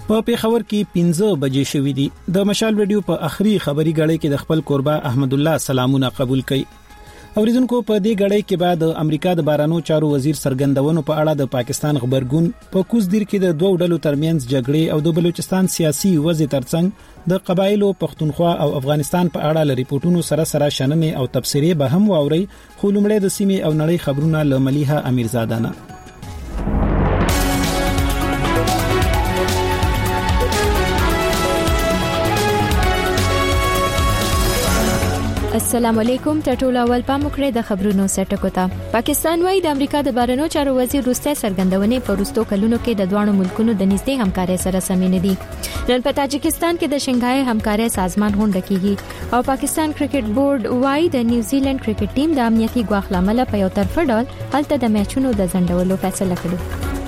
په پیښور کې 15 بجې شوې دي. د مشال رادیو په اخري خبري غړې کې د خپل قربا احمد الله سلامونه قبول کړي. اوریدونکو په دې غړې کې بعد امریکا د بارانو چارو وزیر سرګندونو په اړه د پاکستان خبرګون په کوزدیر کې د دوه ډلو ترمنځ جګړې او د بلوچستان سیاسي وضع ترڅنګ د قبایلو پښتونخوا او افغانستان په اړه ل ریپورتونو سره شننې او تبصرې به هم واوري. خو لومړی د سیمې او نړۍ خبرونه له مليحه امیرزاده نه. السلام علیکم. ټټول اول پام وکړئ د خبرونو سرټکو ته. پاکستان وايي د امریکا د بارنو چارو وزیر روسته سرګندونې په وروستو کلونو کې د دوه ملکونو د نږدې همکارۍ سره سمې نه دي. نن په تاجکستان کې د شنګهای همکارۍ سازمان غونډه کیږي او پاکستان کرکټ بورډ وايي د نیوزیلند کرکټ ټیم د امنیتي ګواښ لامل په یو طرفه ډول هلته د میچونو د ځنډولو فیصله کړې.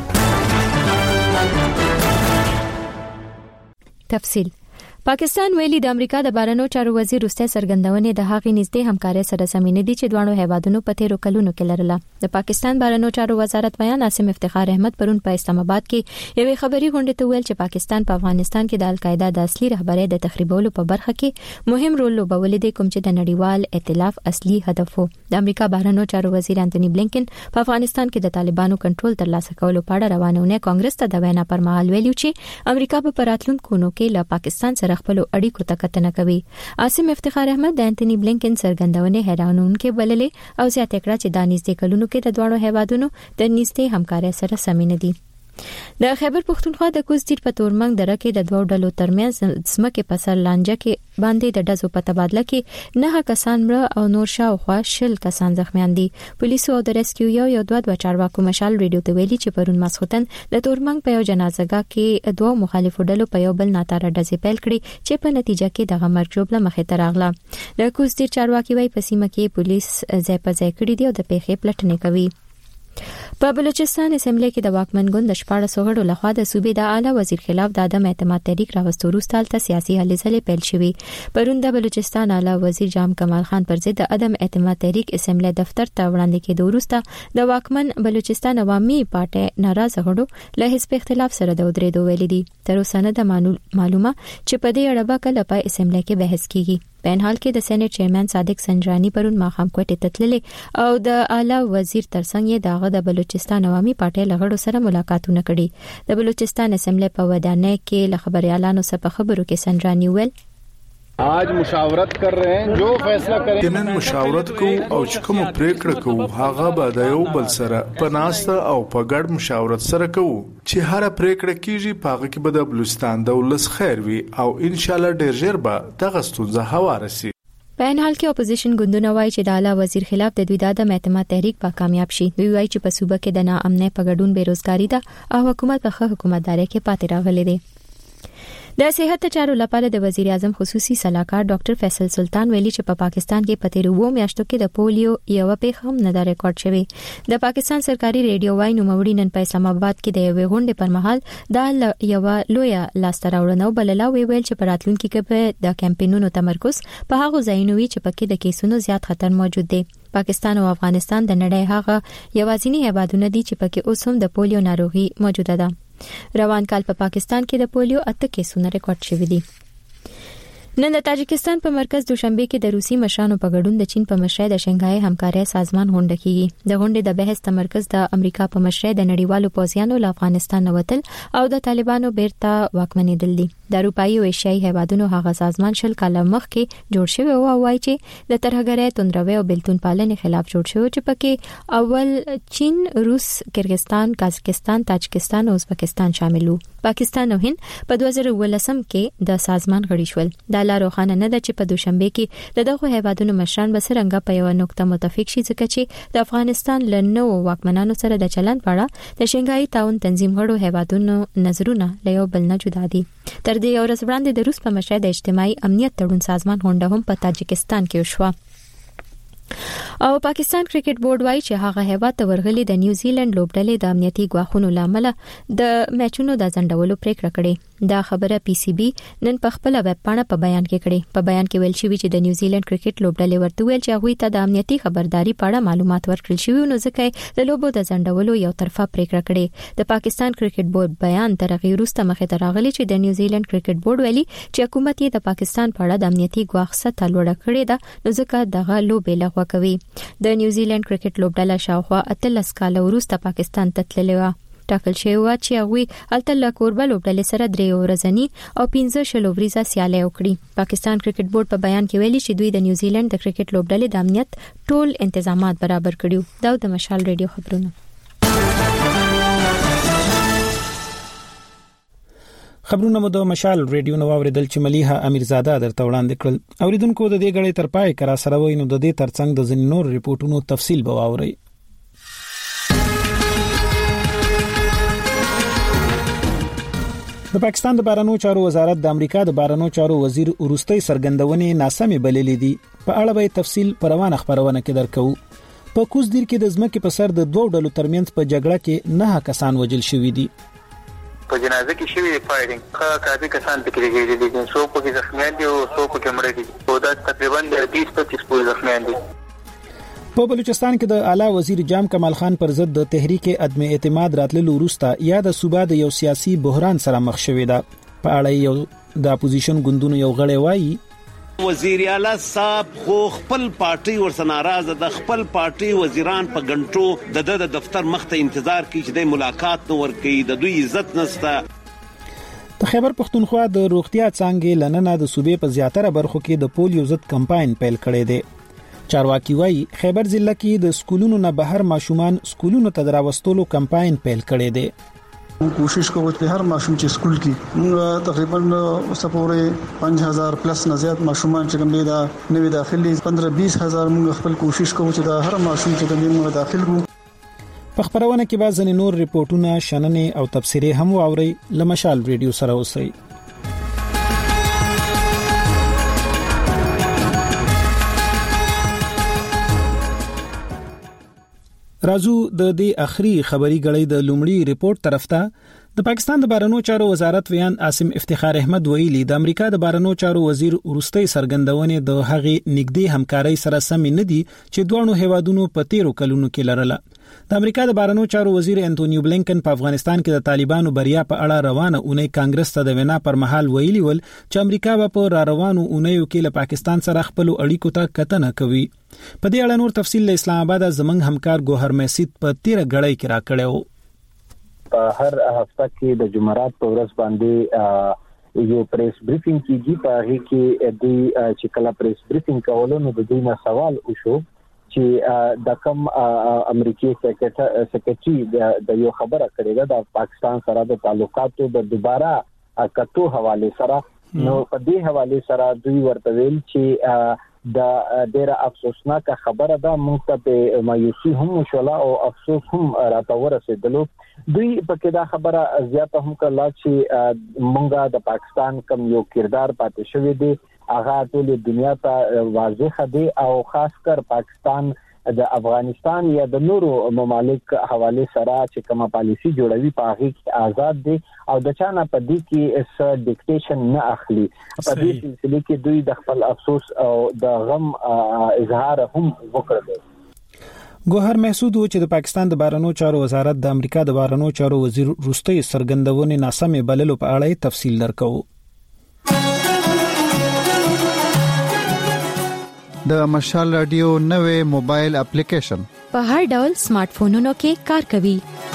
تفصیل. پاکستان ویلي د امریکا د بارنو چارو وزیر روسته سرګندونې د هغې نږدې همکارۍ سره سمې دي چې دوه هیوادونو په تیرو کلونو کې لرله. د پاکستان بارنو چارو وزارت بیان عاصم افتخار احمد پرون په اسلام آباد کې یوې خبري غونډه ته ویل چې پاکستان په افغانستان کې د القاعده د اصلي رهبرۍ د تخریبولو په برخه کې مهم رول لوبولی دی، کوم چې د نړیوال ائتلاف اصلي هدف وو. د امریکا بارنو چارو وزیر انټونی بلینکن په افغانستان کې د طالبانو کنټرول ترلاسه کولو په اړه روانونه کانګرس ته د وینا پر مهال ویلو چې امریکا په راتلونکو کلونو کې له پاکستان سره خپل اړیکو کتنه کوي. عاصم افتخار احمد د انټونی بلینکن سرګندونې حیرانونکې بللې او زیاته کړه چې د نږدې کلونو کې د دوه هیوادونو د نږدې همکارۍ سره سمې نه دي. د خیبر پښتونخوا د کوزدیر په تورمنګ دره کې د دوه ډلو ترمنځ سمکه په سر لانجه کې باندې د ډزو په تبادله کې 9 کسان مړه او نور شاوخوا 10 کسان زخمیان دي. پولیسو او د ریسکیو یو دوه چارواکو مشال ریډیو ته ویلي چې پرون ماسختن د تورمنګ په یو جنازګاه کې دوه مخالفو ډلو په یو بل ناتاره ډزې پیل کړې چې په نتیجه کې د غمر جوړه مخې ته راغله. د کوزدیر چارواکي وایي په سیمه کې پولیس ځای په ځای کړی دی او د پیښې پلټنې کوي. په بلوچستان اسمبلی کې د واکمن ګوند د 14 غړو لخوا د صوبې د اعلی وزیر خلاف د عدم اعتماد تحریک راوستو وروسته ته سیاسي هلې ځلې پیل شوې. پرون د بلوچستان اعلی وزیر جام کمال خان پر ضد د عدم اعتماد تحریک اسمبلی دفتر ته وړاندې کېدو وروسته د واکمن بلوچستان عوامي پارټي ناراضه غړو له حزب اختلاف سره د ودرېدو ویلي دي. تر اوسه نه د معلومه چې په دې اړه به کله په اسمبلی کې بحث کیږي. په ان حال کې د سېنات چیرمن صادق سنجرانی پرون ماخام کوټې ته تللې او د اعلی وزیر ترڅنګ یې دغه د بلوچستان عوامي پارټي لغړو سره ملاقاتونه کړي. د بلوچستان اسمبلی په ودانۍ کې له خبريالانو سره خبرو کې سنجرانی ویل आज मुशावरत कर रहे हैं जो फैसला करें نن مشاورت کو او چې کوم پریکړه کو هغه به د یو بل سره په ناسته او په ګډ مشاورت سره کوو چې هر پریکړه کیږي پاغه کې به د بلوچستان د ولس خیر وي او ان شاء الله ډیر ژر به دغه ستونزه هواره شي. په ان حال کې اپوزیشن ګوندونه وایي چې د اعلی وزیر خلاف د دوی د عدم اعتماد تحریک به کامیاب شي. دوی وایي چې په صوبه کې د ناامنۍ په ګډون بیروزګاری ده او حکومت په ښه حکومتداري کې پاتې راغلی دی. د صحت چارو لپاره د وزیر اعظم خصوصي صلاحکار ډاکټر فیصل سلطان ویلي چې په پاکستان کې په تیرو 2 میاشتو کې د پولیو یو پیښه هم نه ده ریکارډ شوې. د پاکستان سرکاري ریډیو وايي نوموړي نن په اسلام آباد کې د یوې غونډې پر مهال د یو لوی لاسته راوړنو بلله ویل چې په راتلونکي کې به د کمپاینونو تمرکز په هغه ځایونو وي چې پکې د کیسونو زیات خطر موجود دی. پاکستان او افغانستان د نړۍ هغه یوازینی هیوادونه دي چې پکې اوس هم د پولیو ناروغي موجوده ده. روان کال په پاکستان کې د پولیو 8 کیسونه ریکارډ شوي دي. نن د تاجکستان په مرکز دوشنبه کې د روسي مشرانو په ګډون د چین په مشرۍ د شنګهای همکارۍ سازمان غونډه کیږي. د غونډې د بحث تمرکز د امریکا په مشرۍ د نړیوالو پوځیانو له افغانستان وتل او د طالبانو بیرته واکمنېدل دي. د اروپایي او ایشیایي هیوادونو هغه سازمان شل کاله مخکې جوړ شوی او وايي چې د ترهګرۍ توندروي او بلتون پالنې خلاف جوړ شوی چې پکې اول چین، روس، کرغستان، قازقستان، تاجکستان او ازبکستان شامل وو. پاکستان او هند په 2019 کې د سازمان غړي شول. د لا روښانه نه ده چې په دوشنبه کې دغه هیوادونو مشران به څنګه په یو نقطه متفق شي ځکه چې د افغانستان له نو واکمنانو سره د چلند په اړه د شنګهای تعاون تنظیم غړو هیوادونو نظرونه له یو بل نه جدا دي. تر دې ورځ وړاندې د روس په مشرۍ د اجتماعي امنیت تړون سازمان غونډه هم په تاجکستان کې وشوه. او پاکستان کرکټ بورډ وايي چې هغه هیواد ته ورغلي د نیوزیلند لوبډلې د امنیتي غواخونو لامل د میچونو د ځنډولو پریکړه کړې. دا خبره پی سی بي نن په خپل ویب پاڼه په بیان کې کړې. په بیان کې ویل شوی چې د نیوزیلند کرکټ لوبډلې ورته ویل چې هغه ته د امنیتي خبرداري په اړه معلومات ورکړل شوی نو ځکه د لوبو د ځنډولو یو طرفه پریکړه کړې. د پاکستان کرکټ بورډ بیان تر هغه وروسته مخې ته راغلی چې د نیوزیلند کرکټ بورډ ویلي چې حکومت یې د پاکستان په اړه د امنیتي غواخ سطح لوړه کړې ده نو ځکه دغه لوبې لغوه کوي. د نیوزیلند کرکټ لوبډله شاوخوا 13 کال وروسته پاکستان ته تللې و. ټاکل شوی و چې هغه التل کوربه لوبډلې سره 3 ورځنی او 15 شلوریزه سیالي وکړي. پاکستان کرکټ بورډ په بیان کې ویلي چې دوی د نیوزیلند د کرکټ لوبډلې د امنیت ټول تنظیمات برابر کړیو. دا د مشال ریډیو خبرونه. خبرونه مو د مشال ریډیو نو اوریدل چې مليحه امیرزاده درته وړاندې کړل. اوریدونکو د دې غړي تر پای کرا سره وینو د دې ترڅنګ د ځینې نور ریپورتونو تفصیل به واوري. د پاکستان د بهرنیو چارو وزارت د امریکا د بهرنیو چارو وزیر وروستي سرګندونې ناسمې بللې دي. په اړه به تفصیل پروانه خبرونه کې درکو. په کوزدیر کې د ځمکې په سر د دوه ډلو ترمنځ په جګړه کې 9 کسان وژل شوي دي. په جنازه کې شوی فایرینګ کافي کسان پکې لګیدل دي. څو پکې زخمیان دي او څو پکې مړه دي. او دا تقریبا 30-35 پورې زخمیان دي. په بلوچستان کې د اعلی وزیر جام کمال خان پر ضد د تحریک عدم اعتماد راتللو وروسته یا د صوبا د یو سیاسي بحران سره مخ شوې ده. په اړه یو د اپوزیشن ګوندونو یو غړی وایي وزیر اعلی صاحب خو خپل پارټي ورسره ناراضه د خپل پارټي وزیران په غنټو د دفتر مخته انتظار کوي چې د ملاقات نو ورکړي. د دوی عزت نشته. د خیبر پښتونخوا د روغتیا څنګه لننه د صوبې په زیاتره برخو کې د پولیو ضد کمپاین پیل کړی دی. چارواکي وایي خیبر ضلع کې د سکولونو نه بهر ماشومان سکولونو ته دراوستلو کمپاین پیل کړی دی. کوشش کوو چې هر ماشوم چې سکول کې موږ تقریبا اوسپورې 5000 پلس نه زیات ماشومان چې کوم دي دا نوې داخلي 15-20 هزار موږ خپل کوشش کوو چې دا هر ماشوم چې کوم موږ داخل کړو. په خبرونه کې بعض نور ریپورتونه شننې او تفسیرې هم واوري. لمشال ریډیو سره اوسئ. رازو د دې اخري خبري غړي د لومړي ریپورت طرف ته د پاکستان د بهرنیو چارو وزارت ویان عاصم افتخار احمد ویلي د امریکا د بهرنیو چارو وزیر وروستي سرګندونې د هغې نږدې همکارۍ سره سم نه دي چې دوه هیوادونو په 13 کلونو کې لرله. د امریکا د بهرنیو چارو وزیر انټونیو بلینکن په افغانستان کې د طالبانو بریا په اړه روانه اونۍ کانګرس ته د وینا پر مهال ویلي ول چې امریکا په را روانو اونیو کې له پاکستان سره خپل اړیکو ته کتنه کوي. په دې اړه نور تفصیل له اسلام آباد زمنګ همکار ګوهر میسید په 13 غړی کې را کړو. په هر هفته کې د جمعرات په ورځ باندې یو پریس بریفینګ کیږي. په هغه کې د چې کله پریس بریفینګ کولو نو د دوی نه سوال وشو چې د کوم امریکایي سیکریټري د یو خبره کړې ده د پاکستان سره د تعلقاتو د دوباره کتو حواله سره. نو په دې حواله سره دوی ورته ویل چې د ډیره افسوسناک خبره ده موږ ته مایوسي هم شولا او افسوس هم راته ورسېدلو. دوی په کې دا خبره زیاته هم کړه چې موږ د پاکستان کم یو کردار پاتې شوی دی هغه ټول دنیا ته واضح دی او خاص کر پاکستان د افغانستان یا د نورو ممالک حواله سره چې کومه پالیسی جوړوي په هغه کې آزاد دي او د چانه په دې کې اس ډیکټیشن نه اخلي. په دې سلسله کې دوی د خپل افسوس او د غم اظهار هم وکړل. ګوهر محسود چې د پاکستان د بهرنیو چارو وزارت د امریکا د بهرنیو چارو وزیر وروستي سرګندونې ناسمې بللو په اړه تفصیل درکو. د مشال رادیو نوې موبایل اپلیکیشن په هر ډول سمارټ فونونو کې کار کوي.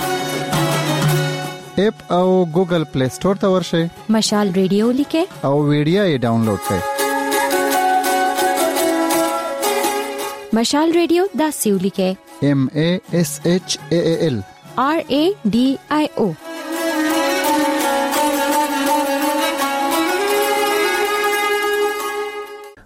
اپ او ګوګل پلی سٹور ته ورشئ. مشال رادیو لیکه او ویډیو یې ډاونلوډ کړئ. مشال رادیو دا سیو لیکه MASHAAL RADIO.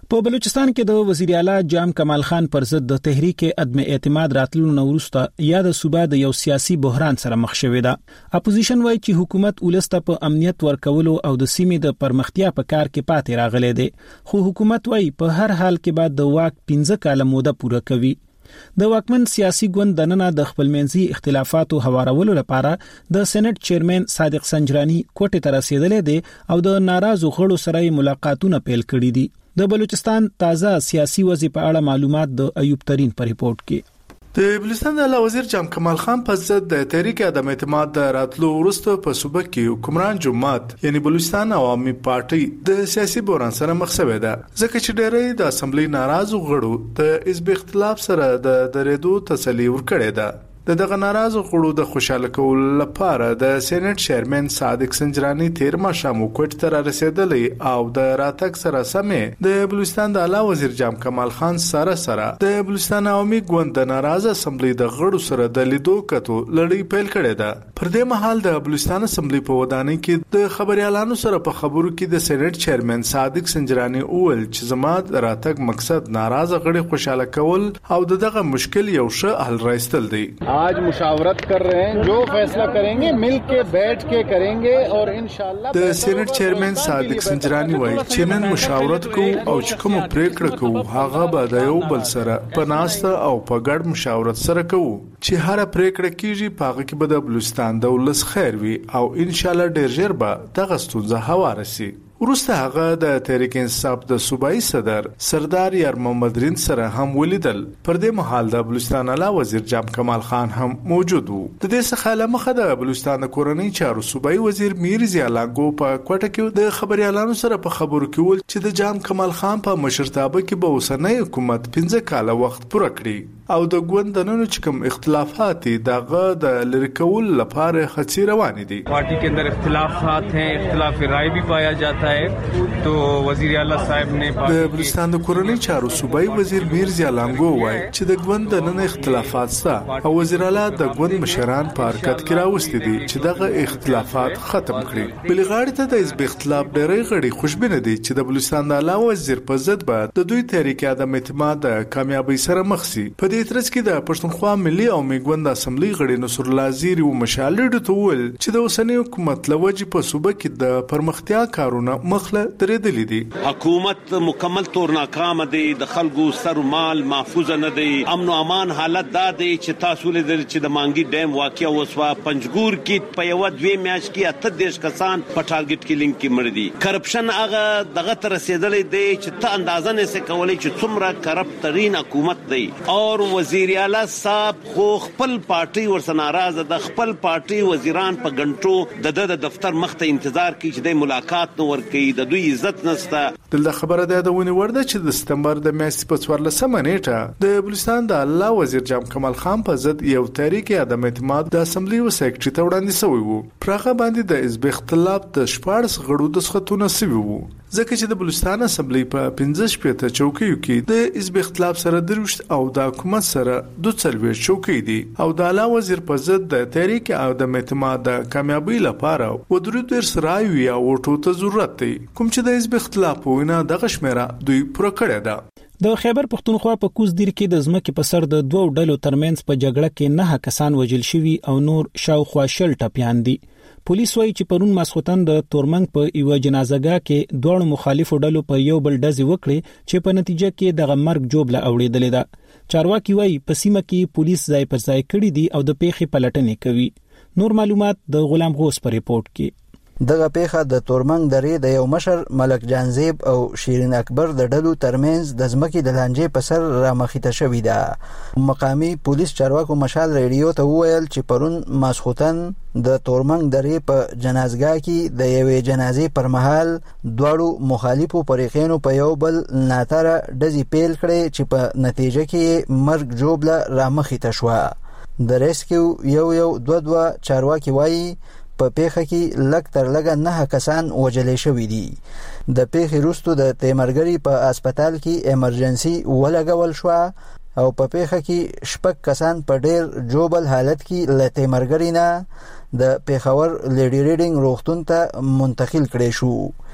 په بلوچستان کې د وزیر اعلی جام کمال خان پر ضد د تحریک عدم اعتماد راتلو نو وروسته یا د صوبا د یو سیاسي بحران سره مخ شوې ده. اپوزیشن وایي چې حکومت ولسته په امنیت ورکولو او د سیمې د پرمختیا په کار کې پاتې راغلی دی، خو حکومت وایي په هر حال کې بعد د واک 15 کاله موده پوره کوي. د واکمن سیاسي ګوند دننه د خپلمنځي اختلافاتو هوارولو لپاره د سېنات چیرمن صادق سنجرانی کوټه ته رسیدلې دي او د ناراضو غړو سره ملاقاتونه پیل کړي دي. د بلوچستان تازه سیاسي وضع په اړه معلومات د ایوب ترين په ریپورت کې. د بلوچستان د اعلی وزیر جام کمال خان په ضد د تحریک عدم اعتماد راتلو وروسته په صوبه کې حکمران جماعت یعنی بلوچستان عوامي پارټي د سیاسي بحران سره مخ شوې ده، ځکه چې ډېری د اسمبلی ناراضو غړو د حزب اختلاف سره د درېدو تسلی ورکړې ده. دغه ناراضو غړو د خوشاله کولو لپاره د سېنات چیرمن صادق سنجرانی تیر ماښام کوټ ته رسیدلې او د راتګ سره سمې د بلوچستان د اعلی وزیر جام کمال خان سره د بلوچستان عوامي ګوند د ناراضه اسمبلی د غړو سره د لیدو کتو لړۍ پیل کړې ده. پر دې مهال د بلوچستان اسمبلی په ودانۍ کې د خبريالانو سره په خبرو کې د سېنات چیرمن صادق سنجرانی اول چې زما د راتګ مقصد ناراضه غړي خوشاله کول او دغه مشکل یو ښه حل راوستل دی. आज मुशावरत कर रहे हैं, जो फैसला करेंगे मिल के बैठ के करेंगे और इंशाल्लाह. د سېنات چیرمن صادق سنجرانی وایي چې نن مشاورت کوو او چې کوم پریکړه کوو هغه به د یو بل سره په ناسته او په ګډ مشاورت سره کوو چې هر پریکړه کیږي په هغه کې به د بلوچستان د ولس خیر وي او انشاءالله ډیر ژر به دغه ستونزه هواره شي. وروسته هغه د تحریک انصاف د صوبایي صدر سردار یار محمد رین سره هم ولیدل. پر دې مهال د بلوچستان اعلی وزیر جام کمال خان هم موجود وو. د دې څخه لمخه د بلوچستان کورنۍ چارو صوبایي وزیر میر زیالانګو په کوټه کې د خبريالانو سره په خبرو کې ول چې د جام کمال خان په مشرتابه کې به اوسنۍ حکومت 15 کاله وخت پوره کړي او د ګوندونو چې کوم اختلافات دغه د لری کول لپاره خڅي روان دي. पार्टी के अंदर इख्तिलाफात हैं, इख्तिलाफ राय भी पाया जाता है, तो वजीर आला साहब ने د بلوچستان د کورنۍ چارو صوبایي وزیر میر زیالانګو وایي چې د ګوندونو اختلافات شته او وزیر اعلی د ګوند مشران په حرکت کې راوستي دي چې دغه اختلافات ختم کړي. بلغاړي ته د حزب اختلاف ډېرې غړي خوشبینه دي چې د بلوچستان د اعلی وزیر په ضد به د دوی تحریک عدم اعتماد د کامیابی سره مخ شي. په دې ترڅ کې د پښتونخوا ملي او میګوند اسمبلی غړي نصر الله زیری او مشالډ ته ول چې د اوسنۍ حکومت لوجه په صوبه کې د پرمختیا کارونه مخله درېدلې دي. حکومت مکمل تور ناکام دی، د خلکو سر مال محفوظ نه دی، امن او امان حالت دا دی چې تاسو لیدل چې د مانګي ډیم واقعیا وسوا پنځګور کې په یو دوی میاش کې 38 کسان په ټارګټ کیلینګ کې مړ دي. کرپشن هغه دغه تر رسیدلې دی چې ته اندازه نه سې کولای چې څومره کرپټ ترين حکومت دی. او وزیر اعلی صاحب خو خپل پارټي ورسره ناراضه د خپل پارټي وزیران په غنټو د دفتر مخ ته انتظار کوي چې د ملاقات نو ور کوي، د دوی عزت نسته. دلته خبره ده د ونی ورده چې د سپتمبر د میاشتې په 14 نیټه د بلوچستان د اعلی وزیر جام کمال خان په ضد یو تحریک عدم اعتماد د اسمبلی و سیکریټری ته وړاندې شوی وو. پرغه باندې د حزب اختلاف د 14 غړو د سختونه سوي وو، ځکه چې د بلوچستان اسمبلی په 15 شپته چوکیو کې د حزب اختلاف سره دروشت او د حکومت سره 240 چوکۍ دي او د اعلی وزیر په ضد د تحریک عدم اعتماد د کامیابی لپاره و درو ډیر سرایوي او ټوټه ضرورت دی، کوم چې د حزب اختلاف وینا دغه شمیره دوی پوره کړی ده. د خیبر پښتونخوا په کوز دیر کې د ځمکې په سر د دوه ډلو ترمنځ په جګړه کې 9 کسان وژل شوي او نور شاوخوا شل ټپیان دي. پولیس وایي چې پرون ماسختن د تورمنګ په یو جنازګاه کې دوه مخالفو ډلو په یو بل ډزې وکړې چې په نتیجه کې د مرګ جوړه اوریدلې ده. چارواکي وایي په سیمه کې پولیس ځای پر ځای کړی دي او د پیښې پلټنې کوي. نور معلومات د غلام غوث په ریپورت کې. دغه پیښه د تورمنګ درې د یو مشر ملک جانزیب او شیرین اکبر د ډلو ترمنځ د ځمکې د لانجې په سر رامخیته شوې ده. مقامی پولیس چارواکو مشال ریډیو ته وویل چې پرون ماسختن د تورمنګ درې په جنازګاه کې د یوې جنازې پر مهال دواړو مخالفو فریقینو په یو بل ناتره ډزې پیل کړې چې په نتیجه کې مرګ جوړه رامخیته شوه. د ریسکیو یو دوه چارواکي وایي په پیښه کې لږ تر لږه 9 کسان وژل شوي دي. د پیښې وروسته د تیمرګری په هسپتال کې ایمرجنسي ولګول شو او په پیښه کې 6 کسان په ډیر جوبل حالت کې له تیمرګری نه د پیښور لیډي ریډینګ روغتون ته منتقل کړي شو.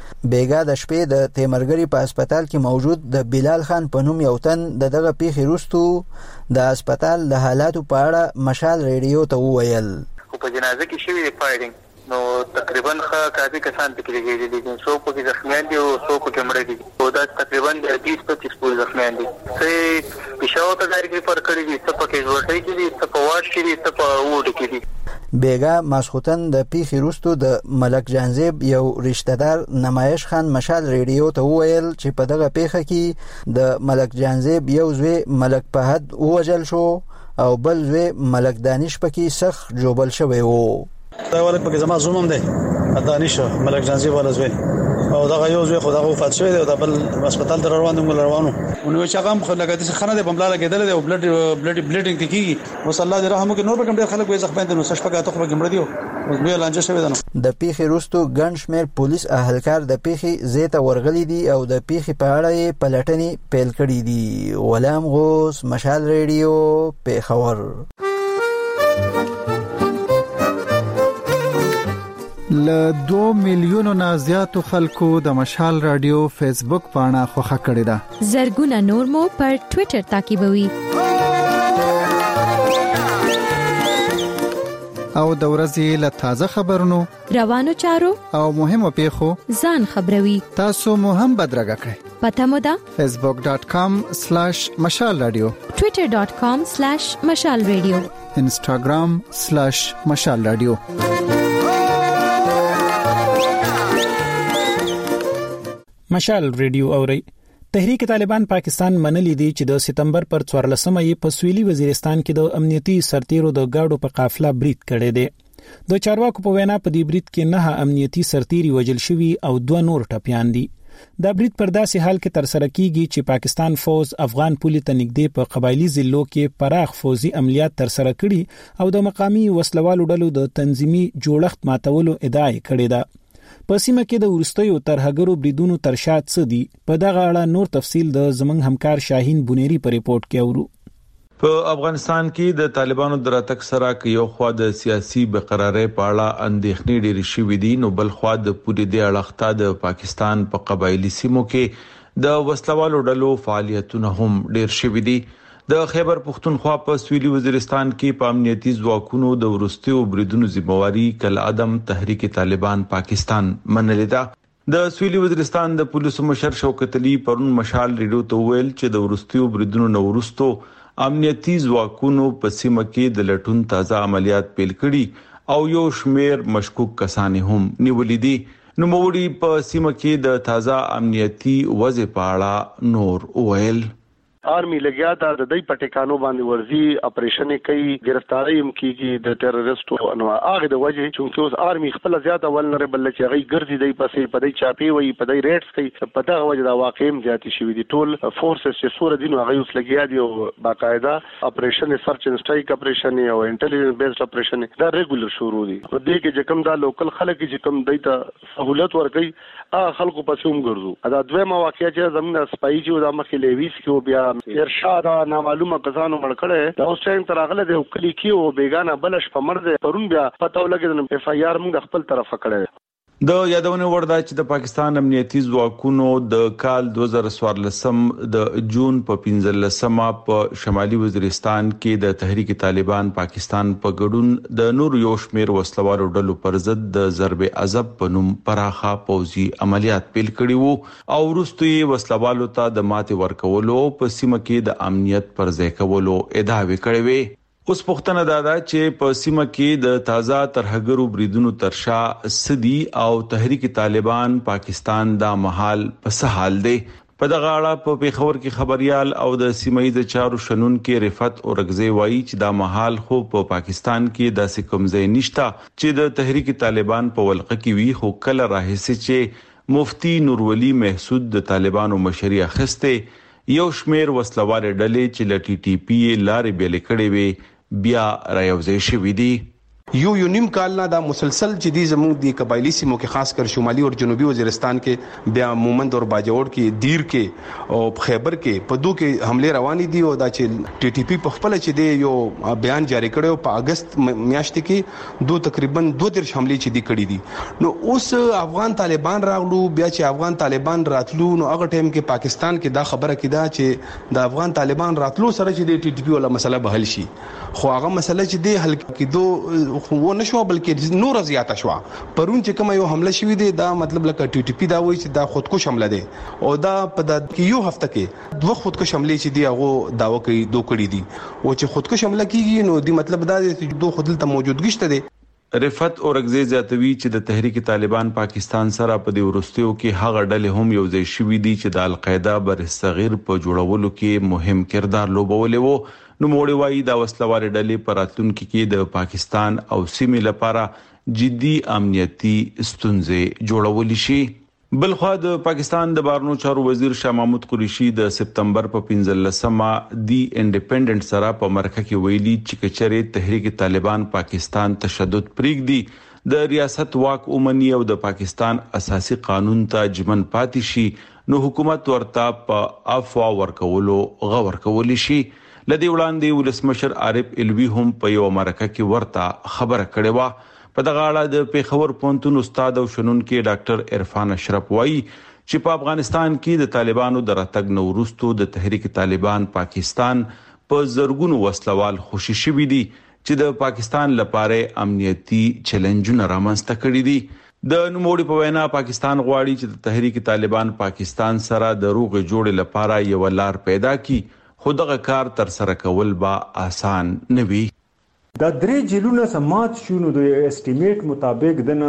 بیګا د شپې د تیمرګری په هسپتال کې موجود د بلال خان په نوم یو تن دغه پیښې وروسته د هسپتال د حالاتو په اړه مشال ریډیو ته وویل. په جنازه کې شوی فایرینګ نو تقریبا کافي کسان پکې کېږي دي څو په کې زخمیان دي او څو په کې مړ دي او دا تقریبا 20-25 پورې زخمیان دي. څه پښاو ته ځای کې فرق کړی دي څه په کې ورټي کې دي څه په واش کې دي څه په وډ کې دي. بیګا ماسختن د پیښې وروسته د ملک جانزیب یو رشتہ دار نمایش خان مشال ریډیو ته وویل چې په دغه پیښه کې د ملک جانزیب یو زوی ملک فهد ووجل شو او بل زوی ملک دانش پکې سخت جوبل شوی وو. دا ولک پکې زما زوم دی دانش ملک جانزیب ولا زوی او دا یو زوی خدای وفات شوی دی او دا بل هسپتال ته روانو نو چې هغه خو لګا دي خنه د بمبلا لګیدل دی او بلډینګ کیږي وصلی الله رحمه کې نور کوم ډیر خلک وي زخمیان دي نو سشپګه تخره ګمړ دیو او بیا لانجه شوی دی. د پیښې وروسته ګڼ شمېر پولیس اهلکار د پیښې زیته ورغلي دي او د پیښې په اړه پلټنې پیل کړې دي. غلام غوث مشال ریډیو پیښور. ل 2 میلیونو نه زیاتو خلکو د مشال رادیو فیسبوک پاڼه خوښه کړې ده. زرګونه نور مو پر ټوئیټر تعقیبوي. او د ورځې له تازه خبرونو روانو چارو او مهمو پیښو ځان خبروي. تاسو مو هم بدرګه کړئ. پته مو ده facebook.com/مشال رادیو twitter.com/مشال رادیو instagram/مشال رادیو. مشال ریډیو اوري. تحریک طالبان پاکستان منلي دي چې د سپتمبر پر 14مه یې په سویلي وزیرستان کې د امنیتي سرتیرو د گاډو په قافله برید کړی دی. د چارواکو په وینا په دې برید کې 9 امنیتي سرتیري وژل شوي او 2 نور ټپيان دي. دا برید پر داسې حال کې تر سره کیږي چې پاکستان فوج افغان پولیس ته نږدې په قبایلی ضلعو کې پراخ فوزي عملیات تر سره کړي او د مقامی وسلوالو ډلو د تنظیمي جوړښت ماتولو ادعا کړې ده. په سیمه کې د ورستیو ترهګرو بریدونو تر شا څه دي په دغه اړه نور تفصیل د زمنګ همکار شاهین بونيري په ریپورت کې اورو. په افغانستان کې د طالبانو دراتک سره کې یو خوا د سیاسي بقرارۍ په اړه اندېښنې ډېرې شوې دي نو بل خوا د پوری دی اړخته د پاکستان په قبایلی سیمو کې د وسلوالو ډلو فعالیتونه هم ډېر شوې دي. د خیبر پختونخوا په سویلي وزیرستان کې په امنیتي ځواکونو د ورستیو بریدونو ذمہواری کل عدم تحریک طالبان پاکستان منلې ده. د سویلي وزیرستان د پولیسو مشر شوکت علي پرون مشال ریډیو ته ویل چې د ورستیو بریدونو نورستو امنیتي ځواکونو په سیمه کې د لټون تازه عملیات پیل کړي او یو شمیر مشکوک کسان هم نیولې دي. نو موړي په سیمه کې د تازه امنیتي وضع په اړه نور ویل. آرمی لګیا دا د دې پټکانو باندې ورزي اپریشن کوي گرفتاری هم کیږي د ټیرریستو انو هغه د وجه چې اوس آرمی خپل زیاته ولنربل چې غي ګرځي دی پسې په دې چاپی وي په دې ریټس کوي په دغه وجه دا واقعي زیاتی شوی دي. ټول فورسز چې سور دي نو هغه اوس لګیا دي او باقاعده اپریشن سرچ اینڈ سټرایک اپریشن او انټيليجنس بیسډ اپریشن دا ریګولر شروع دي. په دې کې چې کوم دا لوکل خلک چې کوم دایته سہولت ورکړي خلکو پسې هم ګرځو. دا دوه مواقع چې زموږ سپایي چې دا مخې لیویس کې بیا ارشاد نامعلومه کسانو مړ کړي دا اوس ټایم تر اغله د کلی کې او بیگانه بلش په مرده پرون بیا پته ولګید نو اف آی آر موږ خپل طرف کړي. د یادونه وردا چې د پاکستان امنیتي ځواکونو د کال 2014 د جون په 15مه په شمالي وزیرستان کې د تحریک طالبان پاکستان په ګډون د نور یو شمیر وسلوالو ډلو پر ضد د ضرب عذاب په نوم پراخه پوځي عملیات پیل کړي وو او وروستي وسلوالو ته د ماتې ورکولو په سیمه کې د امنیت پر ځای کولو ادعاوې کړې وې. اوس پښتنه دادا چې په سیمه کې د تازه ترهګرو بریدونو ترشا سدي او تحریک طالبان پاکستان دا محل په حال دی. په دغه اړه په پیښور کې خبريال او د سیمایي چارو شنن کې رفعت اورغزي وایي چې دا محل خو په پاکستان کې داسې کومځای نشته چې د تحریک طالبان په ولقه کې وي خو کله راهسي چې مفتی نورولي محسود د طالبانو مشري اخسته یو شمیر وسلوال ډلې چې ل ټي ټي پی لارې بیل کړي وي بیا رايوځي شوې دي. یو نیم کال نه دا مسلسل چې دي زموږ د قبایلی سیمو کې خاص کر شمالي او جنوبي وزیرستان کې بیا مومند او باجوړ کې دیر کې او خیبر کې په دوه کې حمله روانې دي او دا چې ټي ټي پی په خپل چې دی یو بیان جاری کړو په اگست میاشت کې دوه تقریبا 2 حمله چې دي کړې دي. نو اوس افغان طالبان راغلو بیا چې افغان طالبان راتلو نو هغه ټیم کې پاکستان کې دا خبره کیده چې د افغان طالبان راتلو سره چې د ټي ټي پی ولا مسله به حل شي. خو هغه مسله چې دی حل کېدو خو نشو بلکې نور زیاته شو. پرون چې کوم یو حمله شوې ده دا مطلب لکه ټي ټي پی دا وایي چې دا خودکش حمله ده او دا په د یو هفته کې دوه خودکش حمله چې دی هغه داوا کوي دوه کړي دي او چې خودکش حمله کیږي نو دی مطلب دا دی چې دوه خودلته موجودګی شته دي. رفعت اورګزی زیاتوي چې د تحریک طالبان پاکستان سره په دې ورستیو کې هغه ډلې هم یو ځای شوې دي چې د القاعده بر صغیر په جوړولو کې مهم کردار لوبولې وو. نو موړي وایي دا وسلوال ډلې پر راتلونکو کې د پاکستان او سیمې لپاره جدي امنیتي ستونزې جوړول شي. بلخوا د پاکستان د بهرنیو چارو وزیر شاه محمود قریشي د سپتمبر په 15مه دی انډیپندنت سره په مرکه کې ویلي چې کچره تحریک طالبان پاکستان تشدد پریږدي د ریاست واک اومني او د پاکستان اساسي قانون ته جمن پاتې شي نو حکومت ورته په افوا ورکولو غور کول شي. لدی وړاندې ولسمشر عارف الوی هم په یو مرکه کې ورته خبره کړې و. په دغه اړه د پیښور پوهنتون استاد او شنونکو ډاکټر عرفان اشرف وایي چې په افغانستان کې د طالبانو د راتګ نو وروسته د تحریک طالبان پاکستان په زرګونو وسلوال خوشي شوي دي چې د پاکستان لپاره امنیتي چیلنجونه رامنځته کړي دي. د نوموړي په وینا پاکستان غواړي چې د تحریک طالبان پاکستان سره د روغ جوړ لپاره یو لار پیدا کړي خو دغه کار تر سره کول به آسان نه وي. دا درې جیلونه سمات شونو د اسټیمیټ مطابق دنه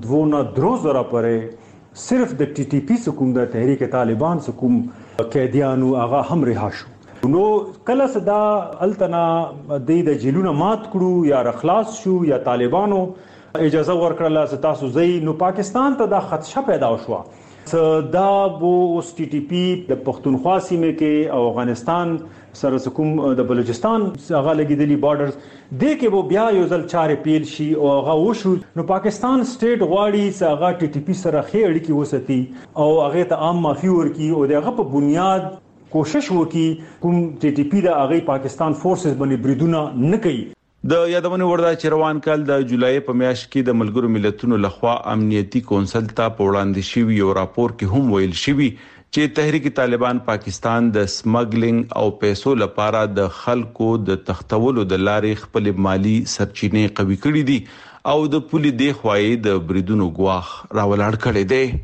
2.3 پرې صرف د ټي ټي پی سکوم د تحریک طالبان سکوم قیدیانو هغه هم رها شو. نو کله صدا التنا د جیلونه مات کړو یا رخلاص شو یا طالبانو اجازه ورکړه تاسو زئی نو پاکستان ته دا خدشه پیدا شو. دا وو اوس ټي ټي پی د پښتونخوا سیمه کې او افغانستان سره کوم د بلوچستان هغه لګیدلی بارډرز د کې وو بیا یو ځل چارې پیل شي او هغه وشو. نو پاکستان سټیټ غواړي چې هغه ټي ټي پی سره خې اړیکې وساتي او هغه ته عام معافي ورکړي او دغه په بنیاد کوشش وکړي کوم ټي ټي پی د هغه پاکستان فورسز باندې بریدونه نه کوي. د یادونه ورده چې روان کال د جولای په میاشت کې د ملګرو ملتونو لخوا امنیتي کونسل ته وړاندې شوی یو راپور کې هم ویل شوی چې تحریک طالبان پاکستان د سمګلینګ او پیسو لپاره د خلکو د تختولو د لارې خپل مالی سرچینې قوي کړې دي او د پولي دی خوای د بریدونو غواخ راولاړ کړي دي.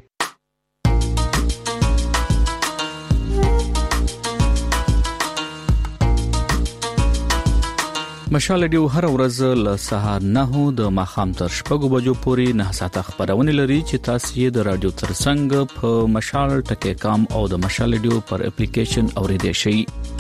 مشال ډیو هر ورځ له سهار 9 د ماخام تر شپږ بجو پورې 9 ساعته خبرونه لري چې تاسو یې د رادیو ترڅنګ په مشال ټکی کام او د مشال ډیو پر اپلیکیشن اوریدئ شئ.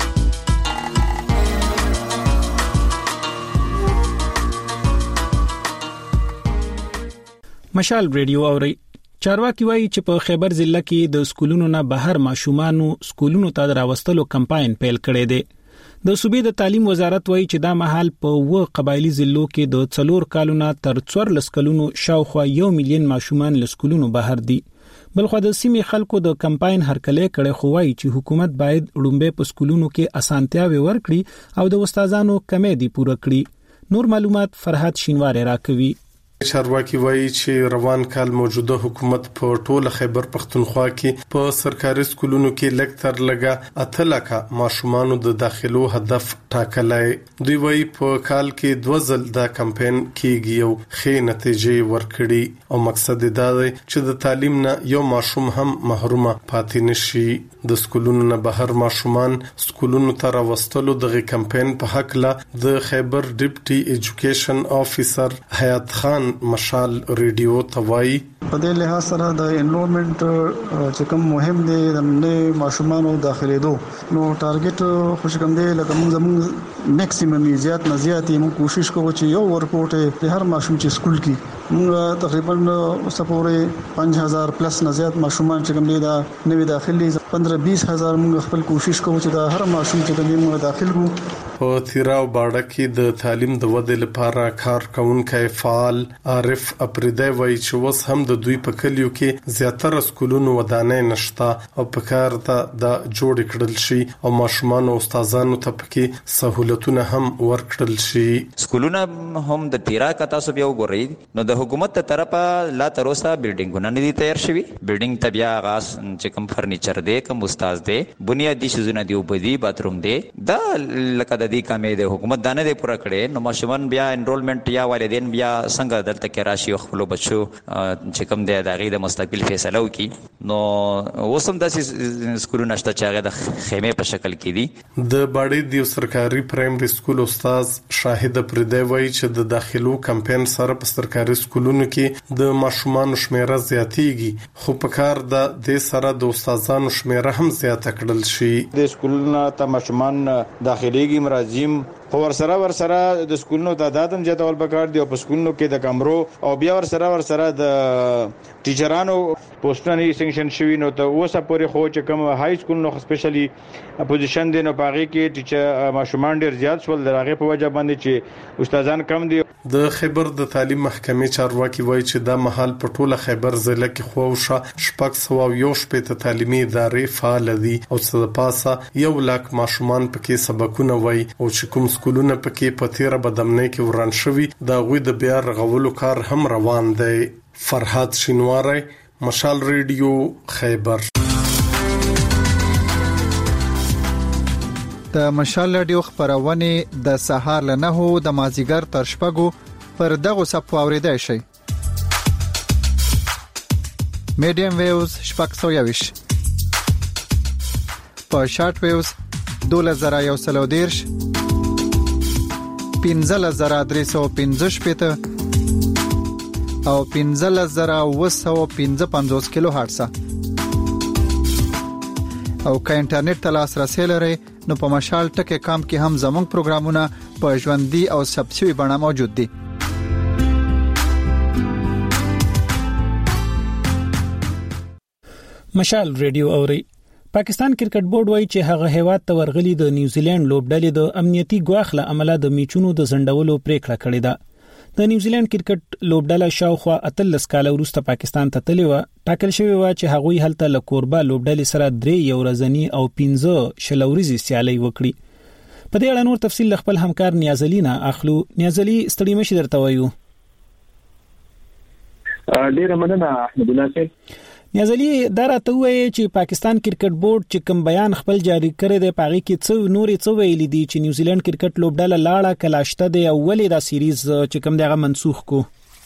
مشال ریډیو اوري چارواکي وایي چې په خیبر ضلع کې د سکولونو نه بهر ماشومانو سکولونو ته راوستلو کمپاین پیل کړی دی. د صوبې د تعلیم وزارت وایي چې دا مهال په و قبایلی ضلعو کې د 4 کالونو تر 14 کلونو شاوخوا 1 میلیون ماشومان له سکولونو بهر دي. بلخو د سیمې خلکو د کمپاین هرکلې کړي خو وایي چې حکومت باید وړاندې په سکولونو کې اسانتیاوي ورکړي او د استادانو کمې دي پوره کړي. نور معلومات فرحت شینواری راکوي. چارواکي وایي چې روان کال موجوده حکومت په ټوله خیبر پښتونخوا کې په سرکاري سکولونو کې لکتر لګا اتلکه ماشومان د داخلو هدف ټاکلای. دوی وایي په کال کې 2 ځل دا کمپاین کېږي او ښه نتیجې ورکړي او مقصد دا دی چې د تعلیم نه یو ماشوم هم محروم پاتې نشي. د سکولونو نه بهر ماشومان سکولونو ته راوستلو دغه کمپاین په حق لا د خیبر ډیپټي ایجوکیشن افیسر حیات خان مشال ریډیو توای. په دې لحاظ سره د انرولمنت چې کوم مهم دی د ماشومانو داخليدو نو ټارګټ خوشکم دی لکه موږ میکسیمم زیات نه زیات موږ کوشش کوو چې یو ورکوټ د هر ماشوم چې سکول کې موږ تقریبا سپورې 5000 پلس نه زیات ماشومان چې کوم دی دا نوې داخلي 15-20 هزار موږ خپل کوشش کوو چې دا هر ماشوم چې کوم موږ داخل کو په تیراو باړه کې د تعلیم د ودې لپاره کارکونکو فعال عارف اپریدی وایي چې وس هم د دوی په کلیو کې زیاتره سکولونو ودانې نشته او په کار د جوړ کړل شي او ماشومان او استادانو ته پکې سہولتونه هم ورکړل شي. سکولونه هم د تیرا کتا سو بیا وګورئ نو د حکومت ته طرفه لا تروسه بلډینګونه نه دي تیار شوی. بلډینګ ته بیا غاس چې کوم فرنیچر دی کوم استاد دی بنیادی شیزونه دی وبدي باتروم دی دا لکه د دې کمې د حکومت دانه دی پوره کړي نو ماشومان بیا انرولمنت یا والدین بیا څنګه دلته کې راشي خپل بچو چې کوم دی د غي د مستقبل فیصله وکي نو اوسم د سکولونو نشته چې هغه د خیمه په شکل کې دي. د باړې د سرکاري پرایمري سکول استاد شاهد پردی وایي چې د داخلو کمپاین سره په سرکاري سکولونو کې د ماشومان شمیره زیاتېږي خو په کار د سره د استادانو شمیره هم زیاته کړل شي. د سکولونو ته ماشومان داخليږي مرزیم خو ورسره د سکولونو تعداد هم زیاتول پکار دی او په سکولونو کې د کمرو او بیا ورسره د ټیچرانو پوسټونه سنکشن شوی نو ته اوسه پورې خو چې کوم های سکول نو سپیشلی اپوزیشن دی نو پاغي کې ټیچر ماشومان ډیر زیات شول درغه په وجه باندې چې استادان کم دي. د خیبر د تعلیم محکمې چارواکي وایي چې دا مهال په ټوله خیبر ضلع کې خوښه شپږ سو یو شپږ تعلیمي ادارې فعال دي او څه د پاسه 1 لک ماشومان پکې سبقونه وایي او چې کوم سکولونه پکې په تیر بدمنۍ کې وران شوي دا غوي د بیا رغولو کار هم روان دی. فرحات شینواری مشال ریډیو خیبر. د مشال رادیو خبرونه د سهار له 9 د مازیګر تر شپږو پر دغه صف اوریدای شي. میډیم ویوز شپږ 120 په شارټ ویوز 2113 15315 او 15955 کیلو هرتز او که انټرنیټ ته لاسرسي لرئ نو په مشال ټکي کام کې هم زموږ پروګرامونه په ژوندۍ او سبسوي بڼه موجود دي. مشال ریډیو اوري. پاکستان کرکټ بورډ وایي چې هغه هیواد ته ورغلي د نیوزیلند لوبډلې د امنیتي ګواښ له امله د میچونو د زندولو پریکړه کړې ده. د نیوزیلند کرکټ لوبډله شاوخوا 13 کال وروسته پاکستان ته تللی و. ټاکل شوی و چې هغوی هلته له کوربه لوبډلې سره 3 ورځنی او 15 شلوريزي سیالي وکړي. په دې اړه نور تفصیل خپل همکار نیازلینا اخلو. نیازلی ستړي مشي درته وایو. ډیر مننه احمد الله صاحب. نیازلی دا راته وایي چې پاکستان کرکټ بورډ چې کوم بیان خپل جاری کړی دی پاغي کې څو نورې څو ویلي دي چې نیوزیلند کرکټ لوبډله لاړه کلاشته دی او ولې دا سیریز چې کوم دغه منسوخ کو.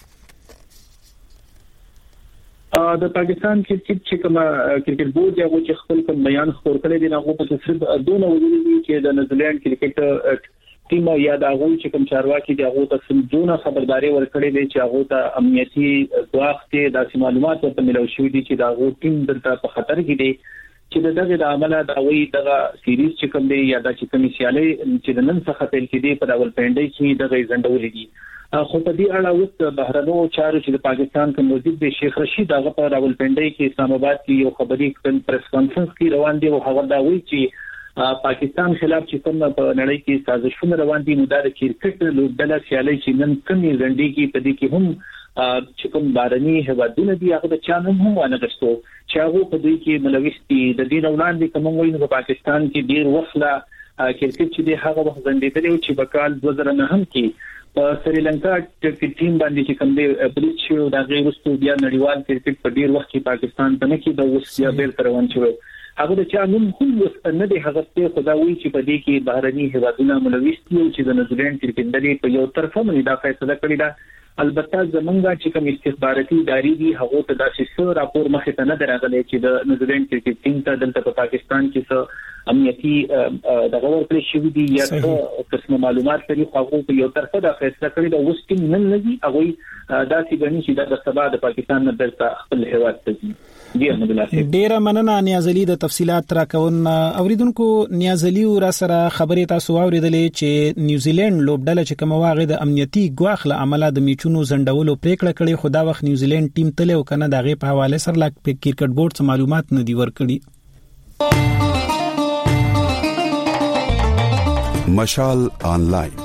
د پاکستان کرکټ چې کوم کرکټ بورډ یو چې خپل کوم بیان خپور کړی دی هغه په صرف دونه ویلي چې د نیوزیلند کرکټ ټیم یا د هغه چې کوم چارواکي دی هغه ته سمجونه خبرداري ورکړي دي چې هغه ته امنیتي ګواښ ته د معلومات ورته ملو شوې دي چې د هغه ټیم دلته په خطر کې دي چې دغه د عمله د وی دغه سیریز چې کوم دی یا د چې کوم سیالي چې د نن څخه پیل کېدي په ډول پینډي کې دغه زندولې دي. خو په دې اړه اوس بهرنو چارو چې د پاکستان کوم وزیر دی شیخ رشید هغه په ډول پینډي کې اسلام آباد کې یو خبري پریس کانفرنس کې روان دي او هغه دا وایي چې پاکستان خلاف چې کوم په نړۍ کې سازشونه روان دي نو د کرکټ لوبډله سیالي چې نن کمی غونډې کې په دې کې هم چې کوم بارني هوادونه دي هغه د چانم هم ونه غشتو چې هغه په دې کې ملوث دي. د دې وړاندې کوم وایي نو پاکستان کې ډیر وخت لا کرکټ چې د هغه وخت غونډې چې په کال 2009 کې په سریلانکا ټیم باندې چې کوم دی بریچ شو د غیر واستو بیا نړیوال کرکټ په ډیر وخت کې پاکستان ته نه کې د وسیا بیل روان شو. هغه د چا نوم هم نه دی هغه ته خداوي چې په دې کې بهرني هوادونه ملوث دي چې د نیوزیلند کرکټ ډلې په یو طرفه باندې دا فیصله کړې ده. البته زمونږ چې کوم استخباراتي ادارې دي هغه ته دا څه راپور مخې ته نه درغلي چې د نیوزیلند کرکټ ټیم ته دلته په پاکستان کې څه امنیتي دغه ورکړې شوې دي یا څه قسم معلومات لري خو هغه په یو طرفه دا فیصله کړې ده. اوس ټیم نن لګي هغه دا چې غني چې د سبا د پاکستان نه درته خپل هیواد ته ځي. ډیره مننه نیازلی د تفصيلات راکون. اوریدونکو نیازلی را سره خبرې تاسو اوریدلې چې نیوزیلند لوبډله چې کوم واغې د امنیتي ګواښ له عمله د میچونو زندولو پریکړه کړې خو دا وخت نیوزیلند ټیم تل او کنه دغه په حواله سره لاک کرکټ بورډ څخه معلومات نه دی ورکړي. مشال آنلاین.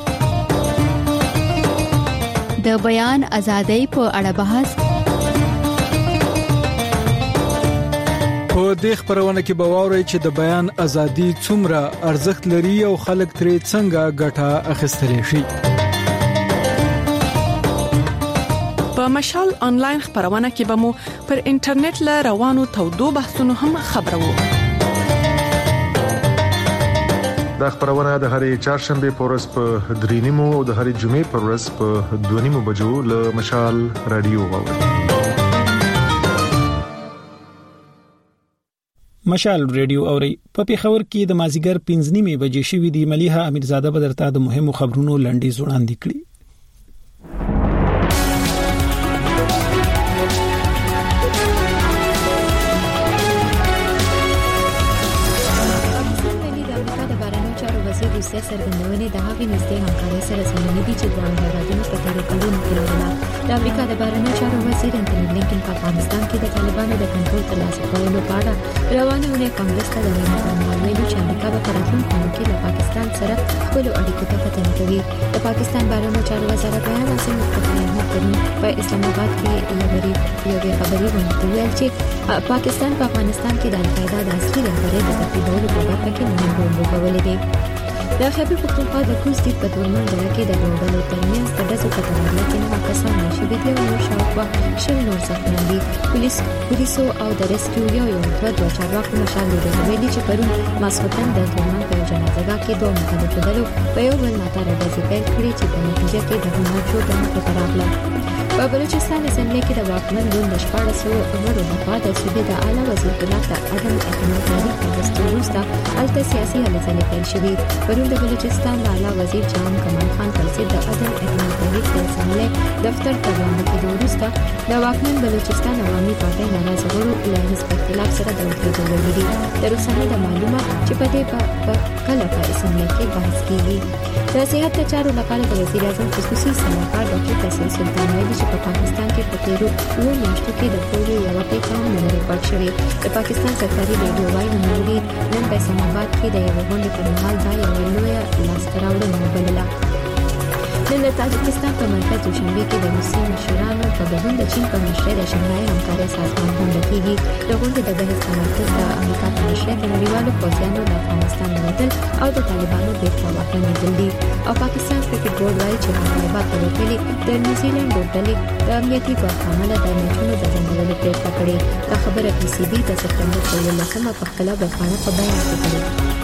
د بیان ازادۍ په اړه بحث. په دې خبرونه کې به واورئ چې د بیان ازادي څومره ارزښت لري او خلک ترې څنګه ګټه اخیستلی شي. په مشال آنلاین خبرونه کې به مو پر انټرنیټ له روانو تودو بحثونو هم خبرو. دا خبرونه د هرې چهارشنبه په ورځ په 3:30 او د هرې جمعې په ورځ په 2:30 بجو له مشال رادیو واورئ. مشال رادیو اوري په پیښور کې د مازیګر 5:30 بجې شوې دی. ملیحه امیرزاده بدرته د مهمو خبرونو لنډیز وړاندې کړي. روسیه سرګندونه د هغې نږدې همکارۍ سره زمینه دي چې دواړو هیوادونو په تیرو کلونو کې لرله. د امریکا د بهرنیو چارو وزیر انټوني بلینکن په افغانستان کې د طالبانو د کنټرول ترلاسه کولو په اړه روانه اونۍ کانګرس ته د وینا پر مهال ویلي چې امریکا به په راتلونکو کلونو کې له پاکستان سره خپلو اړیکو ته کتنه کوي. د پاکستان بهرنیو چارو وزارت بیان ناصر مفتخر احمد ترین په اسلام آباد کې یوې خبري غونډې ویل چې پاکستان په افغانستان کې د القاعده د اصلي رهبرۍ د تعقیبولو په برخه کې مهم رول لوبولی دی. د خیبر پختونخوا د کوز دید په تورمن ډله کې د ډلو ترمنځ په ډزو په تړاو کې 9 کسان شهید دي او نور شاوخوا 20 نور زخمیان دي. پولیسو او د ریسکیو یو چارواکو مشال ویلي چې پرون ماسختن د تورمن په جنازهګاه کې 2 مخالفو ډلو په یو بل ناتاره ډزې پیل کړې چې په نتیجه کې د هنرجو د مخې ته راغله. په بلوچستان اسمبلی کې د واکمن ګوند د 1400 غړو لخوا د صوبې د اعلی وزیر خلاف د عدم اعتماد تحریک په وروسته هلته سیاسي هلې ځلې پیل شوې. پرون د بلوچستان د اعلی وزیر جان کمال خان پر ضد د عدم اعتماد تحریک د اسمبلی دفتر ته وړاندې کېدو وروسته د واکمن بلوچستان عوامي پارټۍ ناراضه غړو له حزب اختلاف سره د ودرېدو ویلي. د رسنۍ د معلومه چې په دې کله په اسمبلی کې بحث کېږي. د صحت چارو لپاره د وزیر اعظم خصوصي سلاکار ډاکټر تحصیل سلطان ویلي چې په پاکستان کې په تیرو 2 میاشتو کې د پولیو یو پیښه هم نه ریکارډ شوې. د پاکستان سرکاري ریډیو وايي نوموړي نن په اسلام آباد کې د یوې غونډې پر مهال دا یوه لویه لاسته راوړنه وبلله. نن د تاجکستان په مرکز دوشنبه کې د روسي مشرانو په ګډون د چین په مشرۍ د شنغهای همکارۍ سازمان غونډه کېږي. د غونډې د بحث تمرکز د امریکا په مشرۍ د نړیوالو پوځیانو له افغانستان ووتل او د طالبانو بیرته واکمنېدل دي. او پاکستان کرکټ بورډ وایي چې طالبان په لوبډلې د نیوزیلند لوبډلې د امنیتي ګواښ له امله د میچونو د ځنډولو پرېکړه کړې. دا خبره پی سی بي د سپتمبر په 11مه په خپله بلخانه په بیان کې کړې.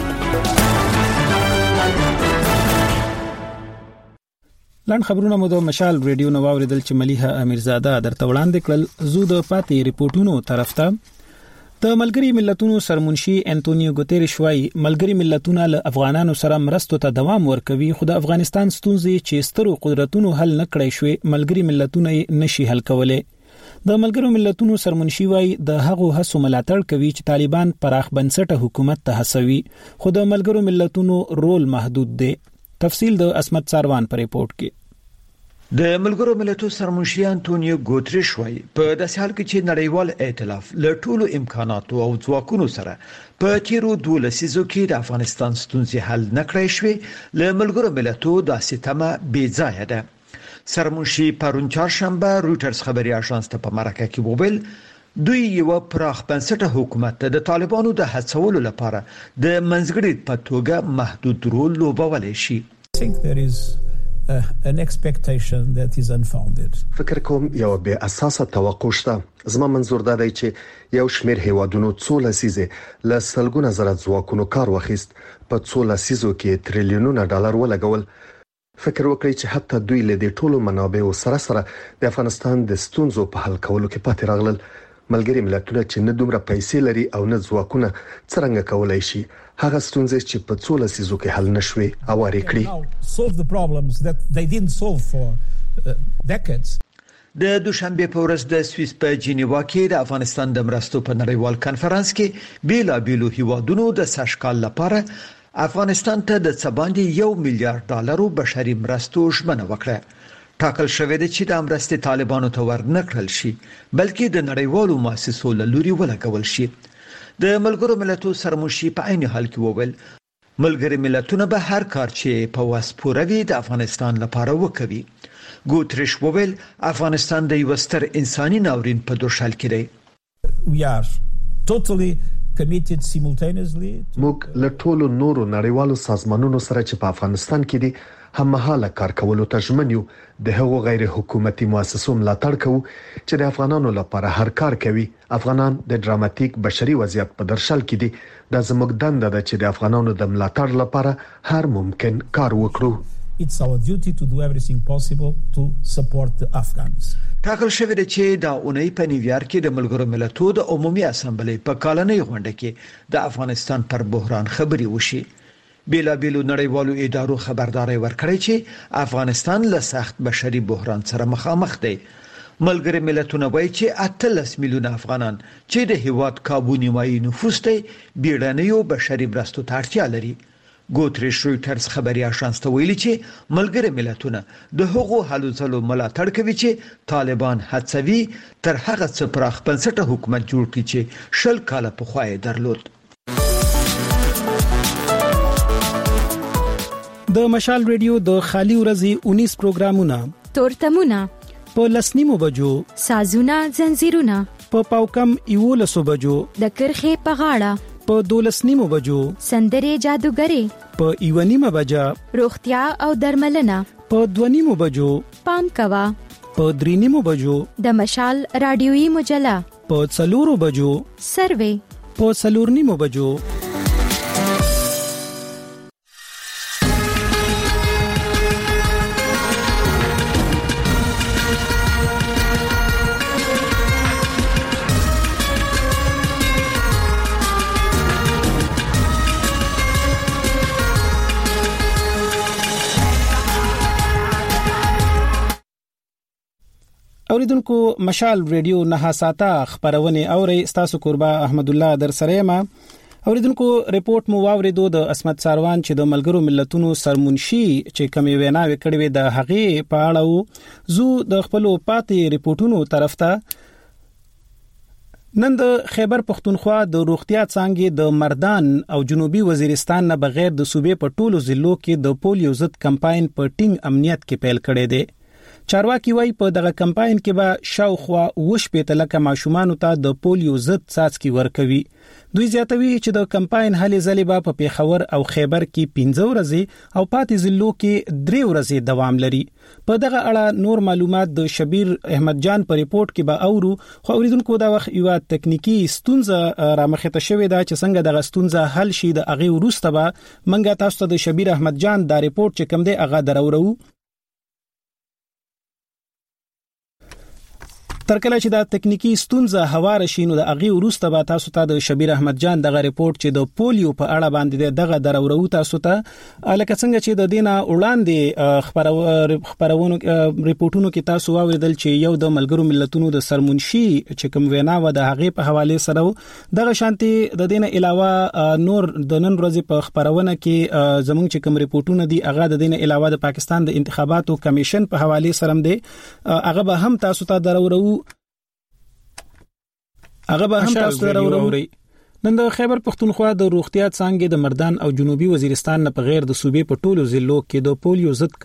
لاند خبرونه مو د مشال رادیو نو واوریدل چې ملیحه امیرزاده درته وړاندې کړل. زو د پاتې ریپورتونو طرف ته د ملګری ملتونو سرمنشي انټونیو ګوتيريش وايي ملګری ملتونه له افغانانو سره مرستو ته دوام ورکوي خو د افغانستان ستونزې چې سترو قدرتونو حل نکړای شوې ملګری ملتونه نشي حل کولای. د ملګرو ملتونو سرمنشي وايي د هغو هڅو ملاتړ کوي چې طالبان پراخ بنسټه حکومت ته هڅوي خو د ملګرو ملتونو رول محدود دی. تفصیل د اسمت ساروان پر ریپورت کې. د ملګرو ملتونو سرمنشي انټونیو ګوتریش وايي په داسې حال کې چې نړیوال ائتلاف له ټولو امکاناتو او ځواکونو سره په تیرو 2 لسیزو کې د افغانستان ستونزې حل نکړای شوې له ملګرو ملتونو داسې تمه بې ځایه ده. سرمنشي پرون چهارشنبه رويټرز خبري اژانس ته په مرکه کې وویل دوی یو پراخ بنسټه حکومت د طالبانو د هڅولو لپاره د منځګړي په توګه محدود رول لوبولی شي. an expectation that is unfounded. فکر کوم یو به اساسه توقع شته. زما منظور دا دی چې یو شمېر هیوادونو څو لسیزه له سلګونه زره ځواکونو کار واخیست په څو لسیزو کې تریلیونونه ډالر ولګول. فکر وکړئ چې حتی دوی له دې ټولو منابعو سره د افغانستان د ستونزو په حل کولو کې پاتې راغلل. ملګری ملتونه چې نه دومره پیسې لري او نه ځواکونه څنګه کولای شي هغه ستونزې چې په څو لسیزو کې حل نشوي اوارې کړي. د دوشنبه په ورځ د سویس په جنیوا کې د افغانستان د مرستو په نړیوال کانفرنس کې بیلابیلو هیوادونو د سشکال لپاره افغانستان ته د څباندې $1 میلیارډ بشري مرستو ژمنه وکړه. ټاکل شوې ده چې د مرستې طالبانو ته ورنکړل شي بلکې د نړیوالو مؤسسو له لوري ولګول شي. د ملګرو ملتونو سرمنشي په عین حال کې وویل ملګری ملتونه به هر کار چې په واس پوره وي د افغانستان لپاره وکوي. ګوتریش وویل افغانستان د یو ستر انساني ناورین په دوشال کې دی. We are totally committed simultaneously. موږ له ټولو نورو نړیوالو سازمانونو سره چې په افغانستان کې دي هممهاله کار کولو ته ژمن یو. د هغو غیر حکومتي مؤسسو ملاتړ کوو چې د افغانانو لپاره هر کار کوي. افغانان د ډراماتیک بشري وضعیت په درشل کې دي. دا زموږ دنده ده چې د افغانانو د ملاتړ لپاره هر ممکن کار وکړو. It's our duty to do everything possible to support the Afghans. ټاکل شوی دی چې دا اونۍ په نیویارک کې د ملګرو ملتونو د عمومي اسامبلې په کالنۍ غونډه کې د افغانستان پر بحران خبري وشي. بیلابیلو نړیوالو ادارو خبرداري ورکړی چې افغانستان له سخت بشري بحران سره مخامخ دی. ملګری ملتونه وایي چې 18 میلیونه افغانان چې د هیواد کابو نیمایي نفوس دی بیړنیو بشري مرستو ته اړتیا لري. ګوتریش رویټرز خبري اژانس ته ویلي چې ملګری ملتونه د هغو هلو ځلو ملاتړ کوي چې طالبان هڅوي تر هغه څه پراخ بنسټه حکومت جوړ کړي چې 10 کاله پخوا یې درلود. د مشال ریډیو د خالي ورځې 19 پروګرامونه تورتمونه په لسنیمو بجو سازونه زنجیرونه په پاوکم 11 بجو د کرخه په غاړه په 12 بجو سندري جادوګری په 1 بجا روغتیا او درملنه په 2 بجو پام کوا په 3 بجو د مشال رادیويي مجله په 4 بجو سروي په 4 بجو. اوریدونکو مشال ریډیو نه ساته خبرونه اوري ستاسو قربا احمد الله در سره ما. اوریدونکو ریپورت مو واوریدو د اسمت ساروان چې د ملګرو ملتونو سرمنشي چې کمی وینا وکړي وي د هغه په اړه زو د خپل پاتې ریپورتونو طرف ته نن د خیبر پختونخوا د روغتیا څنګه د مردان او جنوبي وزیرستان نه بغیر د صوبې په ټولو ضلعو کې د پولیو ضد کمپاین په ټینګ امنیت کې پیل کړی دی. چارواکي وایي په دغه کمپاین کې به شاوخوا 20 لکه ماشومان ته د پولیو ضد څاڅکي ورکوي. دوی زیاتوي چې د کمپاین هلې ځلې به په پیښور او خیبر کې 15 ورځې او پاتې ضلعو کې 3 ورځې دوام لري. په دغه اړه نور معلومات د شبیر احمد جان په ریپورت کې به اورو. خو اوریدونکو دا وخت یو تکنیکی ستونزه رامخته شوې ده چې څنګه دغه ستونزه حل شي د اغه وروسته به منګه تاسو ته د شبیر احمد جان دا ریپورت چې کوم دی اغه درورو. ترکله چې دا تکنیکی ستونزه هوار شي نو د اغه وروسته به تاسو ته د شبیر احمد جان دغه ریپورت چې د پولیو په اړه باندې دغه درورو تاسو ته لکه څنګه چې د دینه وړاندې خبرونو ریپورتونو کې تاسو واوریدل چې یو د ملګرو ملتونو د سرمنشي چې کوم وینا و د هغه په حواله سره دغه شانتي د دینه علاوه نور د نن ورځې په خبرونه کې زمونږ چې کوم ریپورتونه دي هغه د دینه علاوه د پاکستان د انتخاباتو کمیشن په حواله سره هم دي هغه به هم تاسو ته درورو هغه به هم تاسو راوړي. نن د خیبر پختونخوا د روغتیا څنګه د مردان او جنوبي وزیرستان نه په غیر د صوبې په ټولو ضلعو کې د پولیو ضد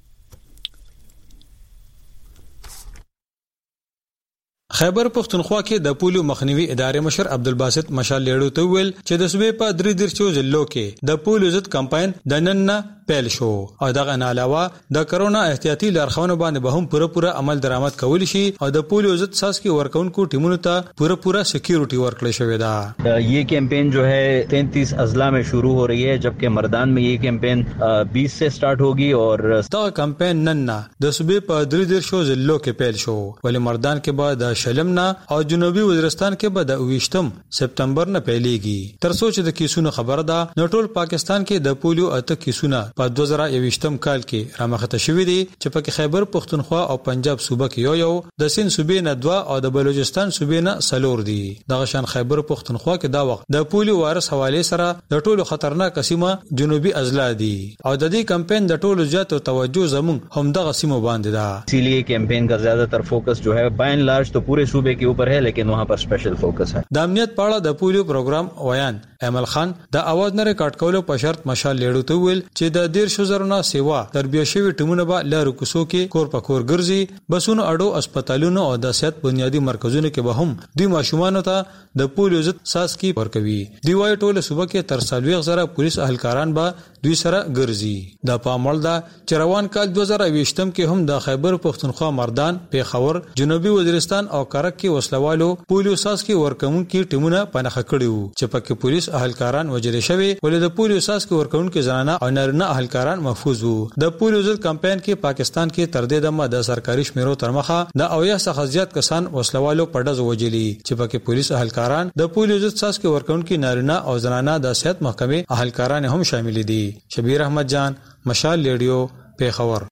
خیبر پختونخوا کې د پولیو مخنیوي ادارې مشر عبدالباسط مشال لیړو ته ویل چې د صوبې په 3 ضلعو کې د پولیو ضد کمپاین د نن پیل شو او دغه نه علاوه د کرونا احتیاطي لارښوونو باندې به هم پوره عمل درآمد کول شي او د پولیو ضد ساسکي ورکونکو ټیمونو ته پوره سکیورټي ورکړل شوې ده. یہ کیمپین جو ہے 33 اضلاع میں شروع ہو رہی ہے جبکہ مردان میں یہ کیمپین 20 سے سٹارٹ ہوگی اور دا کمپین نن د صوبې په 3 ضلعو کې پیل شو ولې مردان کې بعد شلمنا او جنوبي وزیرستان کې به د 28 سپتمبر نه پیلېږي. تر څو چې د کیسونو خبره ده نو ټول پاکستان کې د پولیو اته کیسونه په 2021م کال کې رامخته شوې دي چې په خیبر پختونخوا او پنجاب صوبه کې یو د سین صوبې نه 2 او د بلوچستان صوبې نه 4 دي. دغه شان خیبر پختونخوا کې دا وخت د پولیو وایرس حواله سره د ټولو خطرناک سیمه جنوبي اضلاع دي او د دې کمپاین د ټولو زیات توجه زمون هم دغه سیمه باندې ده. इसीलिए कैंपेन का ज्यादातर फोकस जो है बाय एंड लार्ज तो पूरे सूबे के ऊपर है, लेकिन वहां पर स्पेशल फोकस है. د امنیت په اړه د پولیو پروګرام ویان امل خان د اواز نه ریکارډ کولو په شرط مشال لیډو ته ویل چې د 1.0 سیوا تربیه شوی ټیمونه به لارو کوسو کې کور په کور ګرځي، بسونو اډو هسپتالونو او د صحت بنیادی مرکزونو کې به هم دوی ماشومان ته د پولیو ضد ساسکی ورکوي. دی وای ټوله صوبه کې تر 40,000 پولیس اهلکاران به دوی سره ګرځي. د پامول دا چروان کال 2020م کې هم د خیبر پختونخوا مردان، پیښور، جنوبي وزیرستان او کرک کې وسلوالو پولیو ساسکی ورکوون کې ټیمونه پنهخه کړیو چې پکې پولیس اهلکاران وجل شوی، ولې د پولیو ساسکی ورکوون کې زنانه او نارینه اهلکاران محفوظ وو. د پولیو ضد کمپاین کې پاکستان کې تر دې دمه د سرکاري شمیرو تر مخه د اویا څخه زیات کسان وسلوالو په ډز وجلی چې پکې پولیس اهلکاران د پولیو ضد ساسکی ورکوون کې نارینه او زنانه د صحت محکمې اهلکاران هم شامل دي. شبیر احمد جان، مشال ریډیو، پیښور.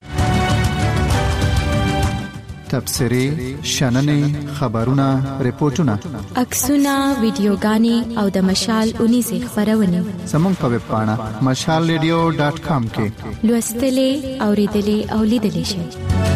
تبصری، شننې، خبرونه، ریپورتونه، عکسونه، ویډیوګانې او د مشال 19 خبرونه زموږ په ویب پاڼه mashalradio.com کې لوستلې، اوریدلې او لیدلې شئ.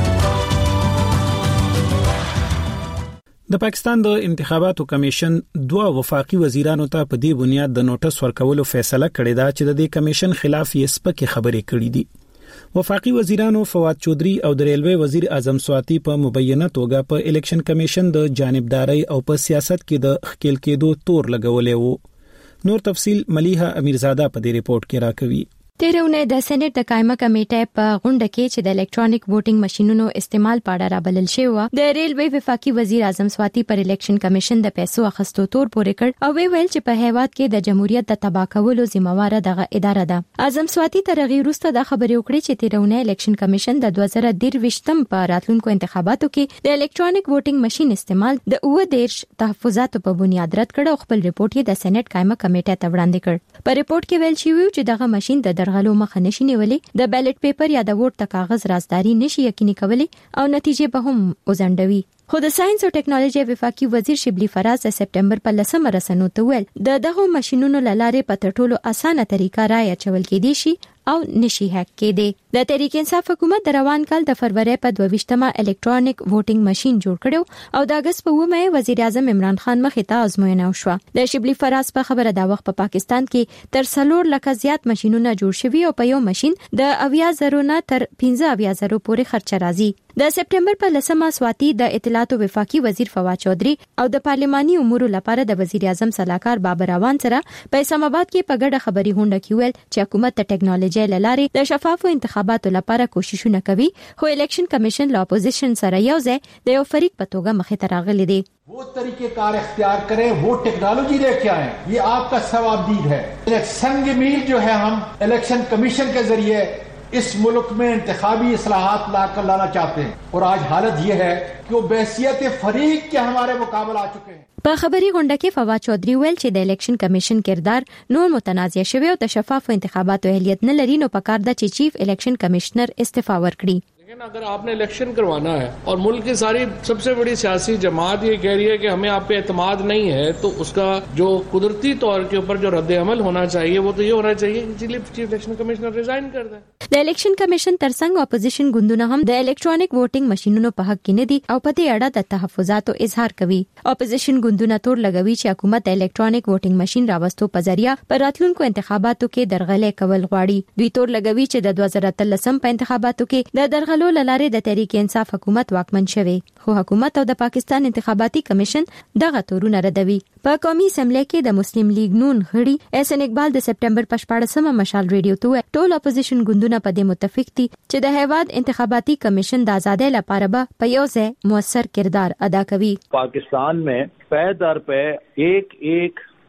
د پاکستان د انتخاباتو کمیشن 2 وفاقي وزیرانو ته په دې بنیاد د نوټس ورکولو فیصله کړې ده چې د دې کمیشن خلاف یې سپکې خبرې کړې دي. وفاقي وزیرانو فواد چودري او د ریلوی وزیر اعظم سواتی په مبینه توګه په الیکشن کمیشن د جانبداري او په سیاست کې د خکېل کېدو تور لګولې وو. نور تفصيل ملیحه امیرزاده په دې ریپورت کې راکوي. تیرونه د سېنات د قائمه کمیټې په غونډه کې چې د الکترونیک ووټینګ ماشينونو استعمال په اړه رابلل شوی و، د ریلوی وفاقي وزیر اعظم سواتی پر الیکشن کمیشن د پیسو اخستو تور پورې کړ او ویل چې په هیواد کې د جمهوریت د تباہ کولو ذمہوار دغه اداره ده. اعظم سواتی تر غیر وروسته د خبرې وکړې چې تیرونه الیکشن کمیشن د 2023م په راتلونکو انتخاباتو کې د الکترونیک ووټینګ ماشين استعمال د 19 تحفظاتو په بنیاد رد کړ او خپل ریپورت یې د سېنات قائمه کمیټې ته وړاندې کړ. په ریپورت کې ویل شوی چې دغه ماشين د غلو مخه نشي نیولې، د بیلټ پیپر یا د ووټ د کاغذ رازداري نشي یقیني کولې او نتیجې به هم وزندوي. خو د ساينس او ټیکنالوژي وفاقي وزیر شبلی فراز د سپټمبر په 10 رسنو ته ویل دغه ماشينونو لاره په ټولو اسانه طریقه راي چول کېدي شي او نشي هک کېدی. د تحریک انصاف حکومت د روان کال د فروری په 22مه الکترونیک ووټینګ ماشين جوړ کړو او د اگست په 9مه وزیر اعظم عمران خان مخې ته آزموینه وشوه. د شبلی فراز په خبره دا وخت په پاکستان کې تر 4 لک زیات ماشينونه جوړ شوي او په یو ماشين د 80,000 نه تر 15,000 پورې خرچه راځي. د سپټمبر په 10مه سواتی د اطلاعات او وفاقي وزیر فواد چودري او د پارلماني امور لپاره د وزیر اعظم صلاحکار بابر روان سره په اسلام آباد کې په ګډه خبري غونډه کې ویل چې حکومت د ټیکنالوژي لارې د شفافو انتخاباتو لپاره کوششونه کوي، خو الیکشن کمیشن له اپوزیشن سره یو ځای د یو فریق په توګه مخې ته راغلي دي. वो तरीके कार इख्तियार करें, वो टेक्नोलॉजी लेके आए, ये आपका सवाबदीद है. संग मील जो है हम इलेक्शन कमीशन के जरिए इस मुल्क में इंतखाबी इस्लाहात लाना चाहते हैं और आज हालत ये है कि वो बहसियत फरीक के हमारे मुकाबला आ चुके हैं. په خبري غونډه کې فواد چودري ویل چې د الیکشن کمیشن کردار نور متنازع شوی او د شفاف انتخاباتو اهلیت نه لري، نو پکار د چیف الیکشن کمشنر استعفا ورکړي. लेकिन अगर आपने इलेक्शन करवाना है और मुल्क की सारी सबसे बड़ी सियासी जमात ये कह रही है कि हमें आप पे एतमाद नहीं है, तो उसका जो कुदरती तौर के ऊपर जो रद्द अमल होना चाहिए वो तो ये होना चाहिए कि चीफ इलेक्शन कमिश्नर रिजाइन कर दे. د الیکشن کمیشن ترڅنګ اپوزیشن ګوندونه هم د الکترونیک ووټینګ ماشينونو په حق کې نه دي او په دې اړه د تحفظاتو اظهار کوي. اپوزیشن ګوندونه تور لګوي چې حکومت د الکترونیک ووټینګ ماشين راوستو په ذریعہ پر راتلونکو انتخاباتو کې درغلې کول غواړي. دوی تور لګوي چې د 2013 په انتخاباتو کې د درغلو لاره د تحریک انصاف حکومت واکمن شوی، خو حکومت او د پاکستان انتخاباتي کمیشن دغه تورونه ردوي. په قومي اسمبلی کې د مسلم لیگ نون غړي احسن اقبال د سپټمبر په 14مه مشال ریډیو ته ټول اپوزیشن ګوندونه په دې متفق دي چې د هیواد انتخاباتي کمیشن د آزادۍ لپاره به په یو ځای موثر کردار ادا کوي. पाकिस्तान में पे दर पे एक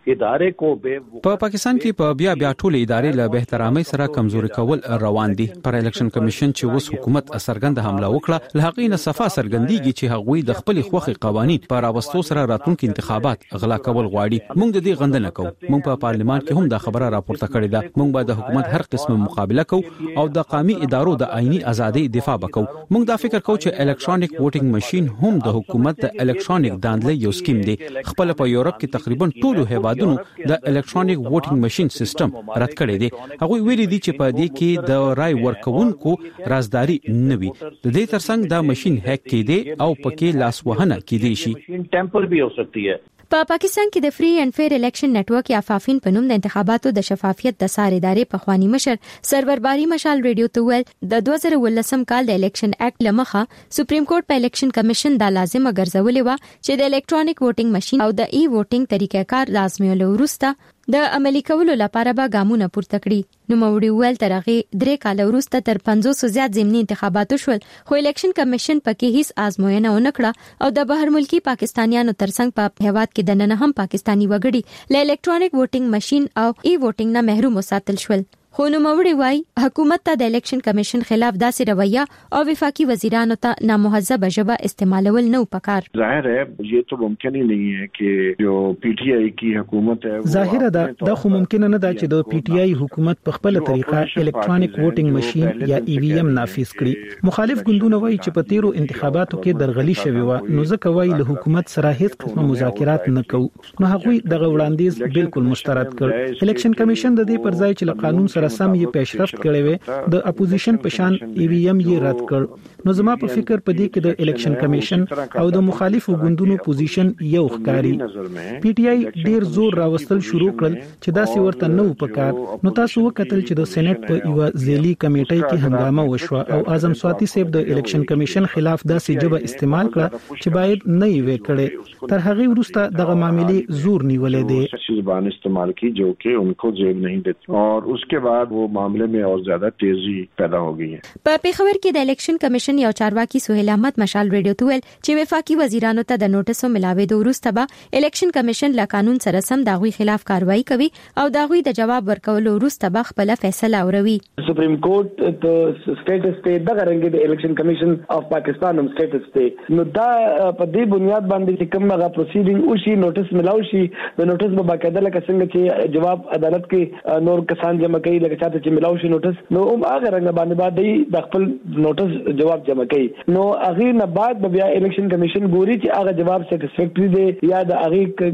ادارے کو په پاکستان کې په بیا ټولې ادارې له بهترامۍ سره کمزوري کول روان دي. پر الیکشن کمیشن چې اوس حکومت سرګند حمله وکړه، له هغې نه صفه سرګندېږي چې هغوی د خپل خوخي قوانين پر راوستو سره راتلونکي انتخابات غلا کول غواړي. موږ د دې غندنه کوو. موږ په پارلیمان کې هم دا خبره راپورته کړې ده. موږ به د حکومت هر قسمه مقابله کوو او د قومي ادارو د آئینی ازادي دفاع وکړو. موږ دا فکر کوو چې الکترونیک ووټینګ ماشين هم د حکومت د الکترونیک داندلې یو سکیم دی. خپل په یورپ کې تقریبا ټولو هیوادونو د الکترونیک ووټینګ ماشين سیستم رد کړی دی. هغه ویلي دي چې په دې کې د رای ورکوونکو رازداري نه وي. د دې ترڅنګ دا ماشين هک کېدی او پکې لاس وهنه کېدی شي. ټیمپر بھی ہو سکتی ہے. په پاکستان کې د فری اینڈ فیر الیکشن نیټورک یا فافین په نوم د انتخاباتو د شفافیت د ساري ادارې په خواني مشر سرور باري مشال ریډیو ته ویل د 2018 کال د الیکشن اکټ لمخه سپریم کورټ په الیکشن کمیشن دا لازمه ګرځولې و چې د الکترونیک ووټینګ ماشين او د ای ووټینګ طریقې کار لازمي ولورسته د عملی کولو لپاره به ګامونه پورته کړي. نو موري ویل ترغه 3 کال وروسته تر 500 زیات ضمني انتخابات شول، خو الیکشن کمیشن پکې هیڅ آزموینه ونکړه او د بهر ملکی پاکستانیانو ترڅنګ په هیواد کې د نن هم پاکستانی وګړي له الکترونیک ووټینګ ماشين او ای ووټینګ نه محروم وساتل شول. خو نو موري وای حکومت ته د الیکشن کمیشن خلاف داسې رویه او وفاقي وزیرانو ته نامهذب ژبه استعمالول نه پکار. ظاهر है ये तो मुमकिन ही नहीं है कि जो पीटीआई की हुकूमत है ظاهر ده دا خو ممکن نه ده چې د پی ټی آی حکومت په خپل طریقه الکترونیک ووټینګ ماشين یا ای وی ایم نافذ کړي. مخالف ګوندونه وایي چې په تیرو انتخاباتو کې درغلي شوی و، نو ځکه وایي له حکومت سره هیڅ قسم مذاکرات نه کوي. نو هغوی دغه وړاندیز بالکل مسترد کړ. الیکشن کمیشن د دې پر ځای چې له قانون سره سم یې پیشرفت کړی وي د اپوزیشن په شان ای وی ایم یې رد کړ. نو زما په فکر په دې کې د الیکشن کمیشن او د مخالفو ګوندونو پوزیشن یو ښکاری. پی ټی آی ډیر زور راوستل شروع کړل چې دا سی ورته نو پکار. نو تاسو وکتل چې د سېنات په یو ځلي کمیټې کې هنګامه وشوه او اعظم سواتی صاحب د الیکشن کمیشن خلاف داسې جبه استعمال کړه چې باید نه وي کړي. تر هغه وروسته دغه معاملې زور نیولې دي زبان استعمال کی جو کہ ان کو جیب نہیں دیتی اور اس کے بعد وہ معاملے میں اور زیادہ تیزی پیدا ہو گئی ہے. په پیښور کې د الیکشن کمیشن یو چارواکي سہیل احمد مشال ریډیو ته ویل چې وفاقي وزیرانو ته د نوټیسو ملاوېدو وروسته به الیکشن کمیشن له قانون سره سم داغوي خلاف کاروایی کوي او داغوي د جواب ورکولو وروسته به خپل فیصله اوروي. سپریم کورټ ته سټیټس ته د غرنګ د الیکشن کمیشن اف پاکستان هم سټیټس ته نو دا په دې بنیاد باندې چې کوم هغه پروسیډینګ او شي نوټیس ملاو شي د نوټیس په باقاعده لکه څنګه چې جواب عدالت کې نور کسان جمع کوي لکه چاته چې ملاو شي نوټیس نو هغه رنګ باندې د خپل نوټیس جواب جمع کوي. نو هغه نه بعد بیا الیکشن کمیشن ګوري چې هغه جواب سټیسفیکټری دی یا د هغه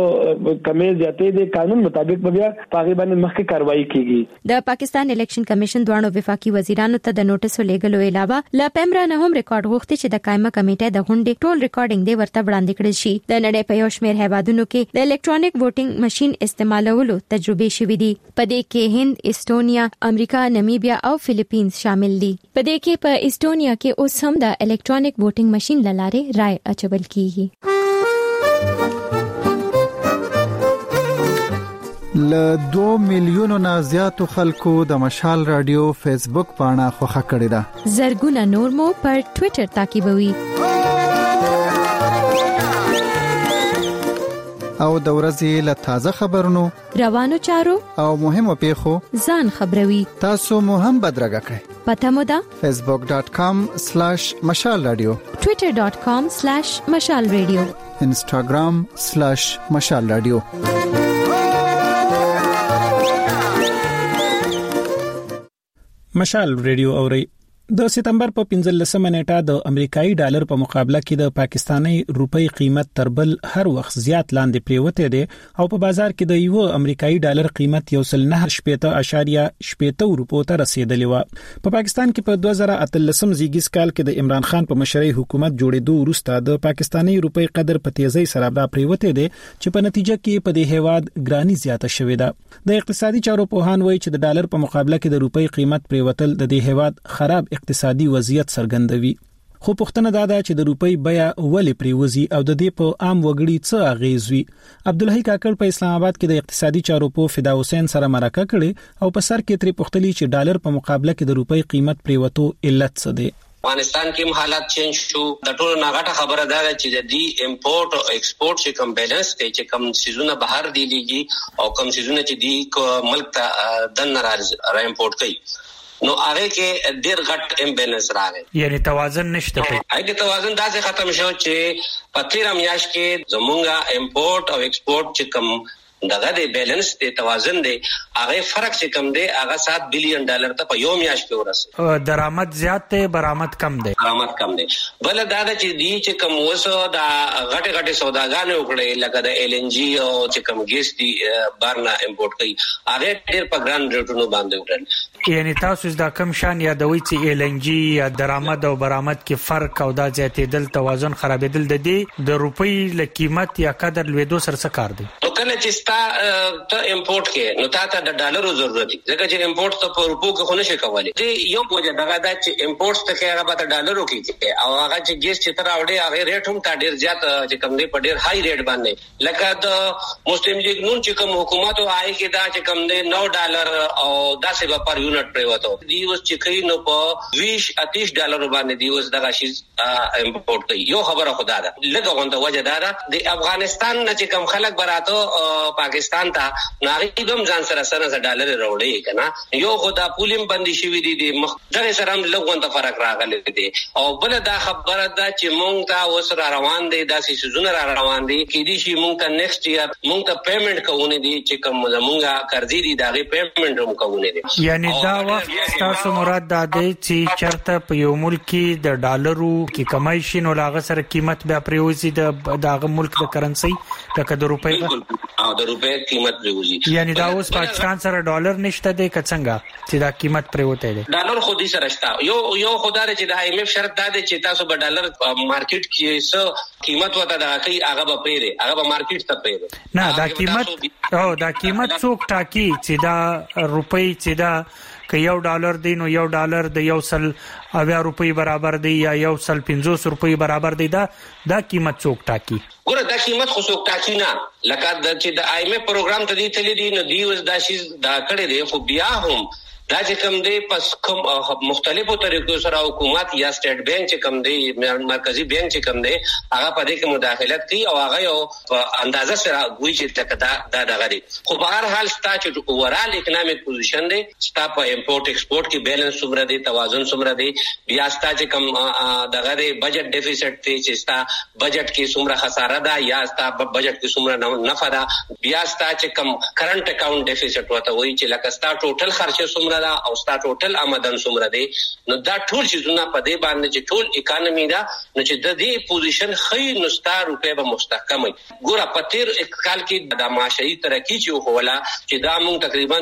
څه کمی زیاتې دی قانون مطابق بیا هغه باندې مخکې کاروایی کیږي. د پاکستان الیکشن کمیشن دوه وفاقي وزیرانو ته د نوټیسو لیږلو علاوه لا پیمرا نه هم ریکارډ غوښتي چې د قائمه کمیټې د غونډې ټول ریکارډینګ دی ورته وړاندې کړی شي. د نړۍ په یو شمېر هیوادونو کې د الکترونیک ووټینګ ماشين استعمالولو تجربه شوې دي. په دې کې هند، استونیا، امریکا، نمیبیا او فلیپینز شامل دي. په دې کې په استونیا کې اوس هم د الکترونیک ووټینګ ماشين لاره رای اچول کیږي. ل 2 میلیونو نه زیاتو خلکو د مشال رادیو فیسبوک پاڼه خوښه کړې ده. زرګونه نور مو پر ټوئیټر تعقیبوي. او د ورځې له تازه خبرونو، روانو چارو او مهمو پیښو ځان خبروي. تاسو مو هم بدرګه کړئ. پته مو ده facebook.com/mashalradio، twitter.com/mashalradio، instagram/mashalradio. مشال ریډیو اوري. د سپتمبر په 15 نیټه د امریکایي ډالر په مقابله کې د پاکستاني روپۍ قیمت تر بل هر وخت زیات لاندې پریوته دي او په بازار کې د یو امریکایي ډالر قیمت 1.8 روپو ته رسیدلی و. په پاکستان کې په 2013 زیږیز کال کې د عمران خان په مشرۍ حکومت جوړېدو وروسته د پاکستاني روپۍ قدر په تیزی سره را پریوته دي چې په نتیجه کې په دې هیواد ګرانی زیاته شوې ده. د اقتصادي چارو په هان وایي چې د ډالر په مقابله کې د روپۍ قیمت پریوتل د دې هیواد خراب اقتصادي وضعیت څرګندوي. خو پوښتنه دا ده چې د روپۍ بیه ولې پریوزي او د دې په عام وګړي څه اغیز وي. عبدالحی کاکړ په اسلام آباد کې د اقتصادي چارو په فدا حسین سره مرکه کړي او په سر کې ترې پوښتنه چې ډالر په مقابله کې د روپۍ قیمت پریوتو علت څه دی. افغانستان کې حالات چینج شو. د ټولو ناغټه خبره ده چې د دې امپورټ او ایکسپورټ چې کم بیلانس دی چې کم سيزونه بهر دی لیږي او کم سيزونه چې دی ملک ته دن را امپورټ کوي نو هغه کې ډېر غټ امبیلنس راغی یعنی توازن نشته. هغه توازن داسې ختم شو چې په 13 میاشت کې زمونږه امپورټ او ایکسپورټ چې کم دغه د بیلانس د توازن دی هغه فرق چې کم دی هغه $7 بلین ته په یو میاشت کې ورسېد. درآمد زیات دی برآمد کم دی. درآمد کم دی. بل دا چې دی چې کم وسو دا غټه غټه سوداګانې وکړي لکه د ال ان جی او چې کم ګیس دی بارنا امپورټ کوي هغه ډېر په ګران ریټونو باندې وکړل. یعنی تاسو دا کم شان یادوي چې ال ان جی یا درآمد او برآمد کې فرق او دا زیاتېدل توازن خرابېدل د دې د روپۍ له قیمت یا قدر لویدو سره څه کار دی؟ کله چې ته امپورټ کې نو ته د ډالرو ضرورت دي ځکه چې امپورټ ته په روپو کې خو نشي کولای. دې یو وجه دغه دا چې امپورټ ته هغه به ډالرو کې او هغه چې ګیس چې تر اوړي هغه ریټ هم تا ډیر زیات چې کم دی په ډیر هاي ریټ باندې لکه د مسلم لیگ نون چې کوم حکومت او آی کې دا چې کم دی $9 او 10 پر یونټ پریوتو دی اوس چې کوي نو په $20-30 باندې دی اوس دغه شی امپورټ کوي. یو خبره خدا ده لږه غونډه وجه دا ده د افغانستان نه چې کم خلک براته پاکستان ته ناغي کوم ځان سره $1 راوړي کنه یو خدا پولم بندي شوی دي د مخدر سره لږونته فرق راغلی دي او بل دا خبره ده چې مونږ ته وسره روان دي داسې سيزونه روان دي کې دي چې مونږ ته نیکسټ ایئر مونږ ته پیمنٹ کوونه دي چې کوم مونږه قرضې دي داغه پیمنٹ هم کوونه دي. یعنی دا وخت تاسو مراد دا دی چې چرته په یو ملک کې د ډالرو کې کمای شي نو لاغه سره قیمت بیا پریوزي د داغه ملک د کرنسي لکه د روپۍ او د روپۍ قیمت پریوزي. یعنی دا اوس پاکستان سره ډالر نشته دی کڅنګا چې دا قیمت پریوته دی. ډالر خو دې سره شته یو خدای چې د آی ایم ایف شرط دا دی چې تاسو به ډالر مارکیټ کې څه قیمت وته دا کوي هغه به پیری هغه به مارکیټ ته پیری نه دا قیمت او دا قیمت څوک ټاکي چې دا روپۍ چې دا که $1 دی نو $1 د 180 روپۍ برابر دی یا 150 روپۍ برابر دی دا قیمت څوک ټاکي؟ ګوره دا قیمت خو څوک ټاکي نه لکه چې د آی ایم ایف پروګرام ته دی تللی دی نو دی اوس دا شی دا کړی دی خو بیا هم دا چې کوم دی پس کوم مختلفو طریقو سره حکومت یا سټیټ بانک چې کوم دی مرکزی بانک چې کوم دی هغه په دې کې مداخلت کوي او هغه یو اندازه سره ګوي چې تکدا دا غري خو په هر حال ستا چې اورال اکونومیک پوزیشن دی ستا په امپورټ ایکسپورټ کې بیلانس څومره دی توازن څومره دی بیا ستا چې کوم دغه دی بجټ ډیفیسټ دی چې ستا بجټ کې څومره خساره ده یا ستا بجټ کې څومره نفع ده بیا ستا چې کوم کرنٹ اکاؤنٹ ډیفیسټ وته وایي چې لکه ستا ټوټل خرچه څومره او ستا ټوټل آمدن څومره دی نو دا ټول چیزونه په دې باندې چې ټول اکانومي دا نو چې د دې پوزیشن خې نو ستا روپې به مستحکم وي. ګوره په تیر کال کې د معاشري ترقی چې ولا چې دا موږ تقریبا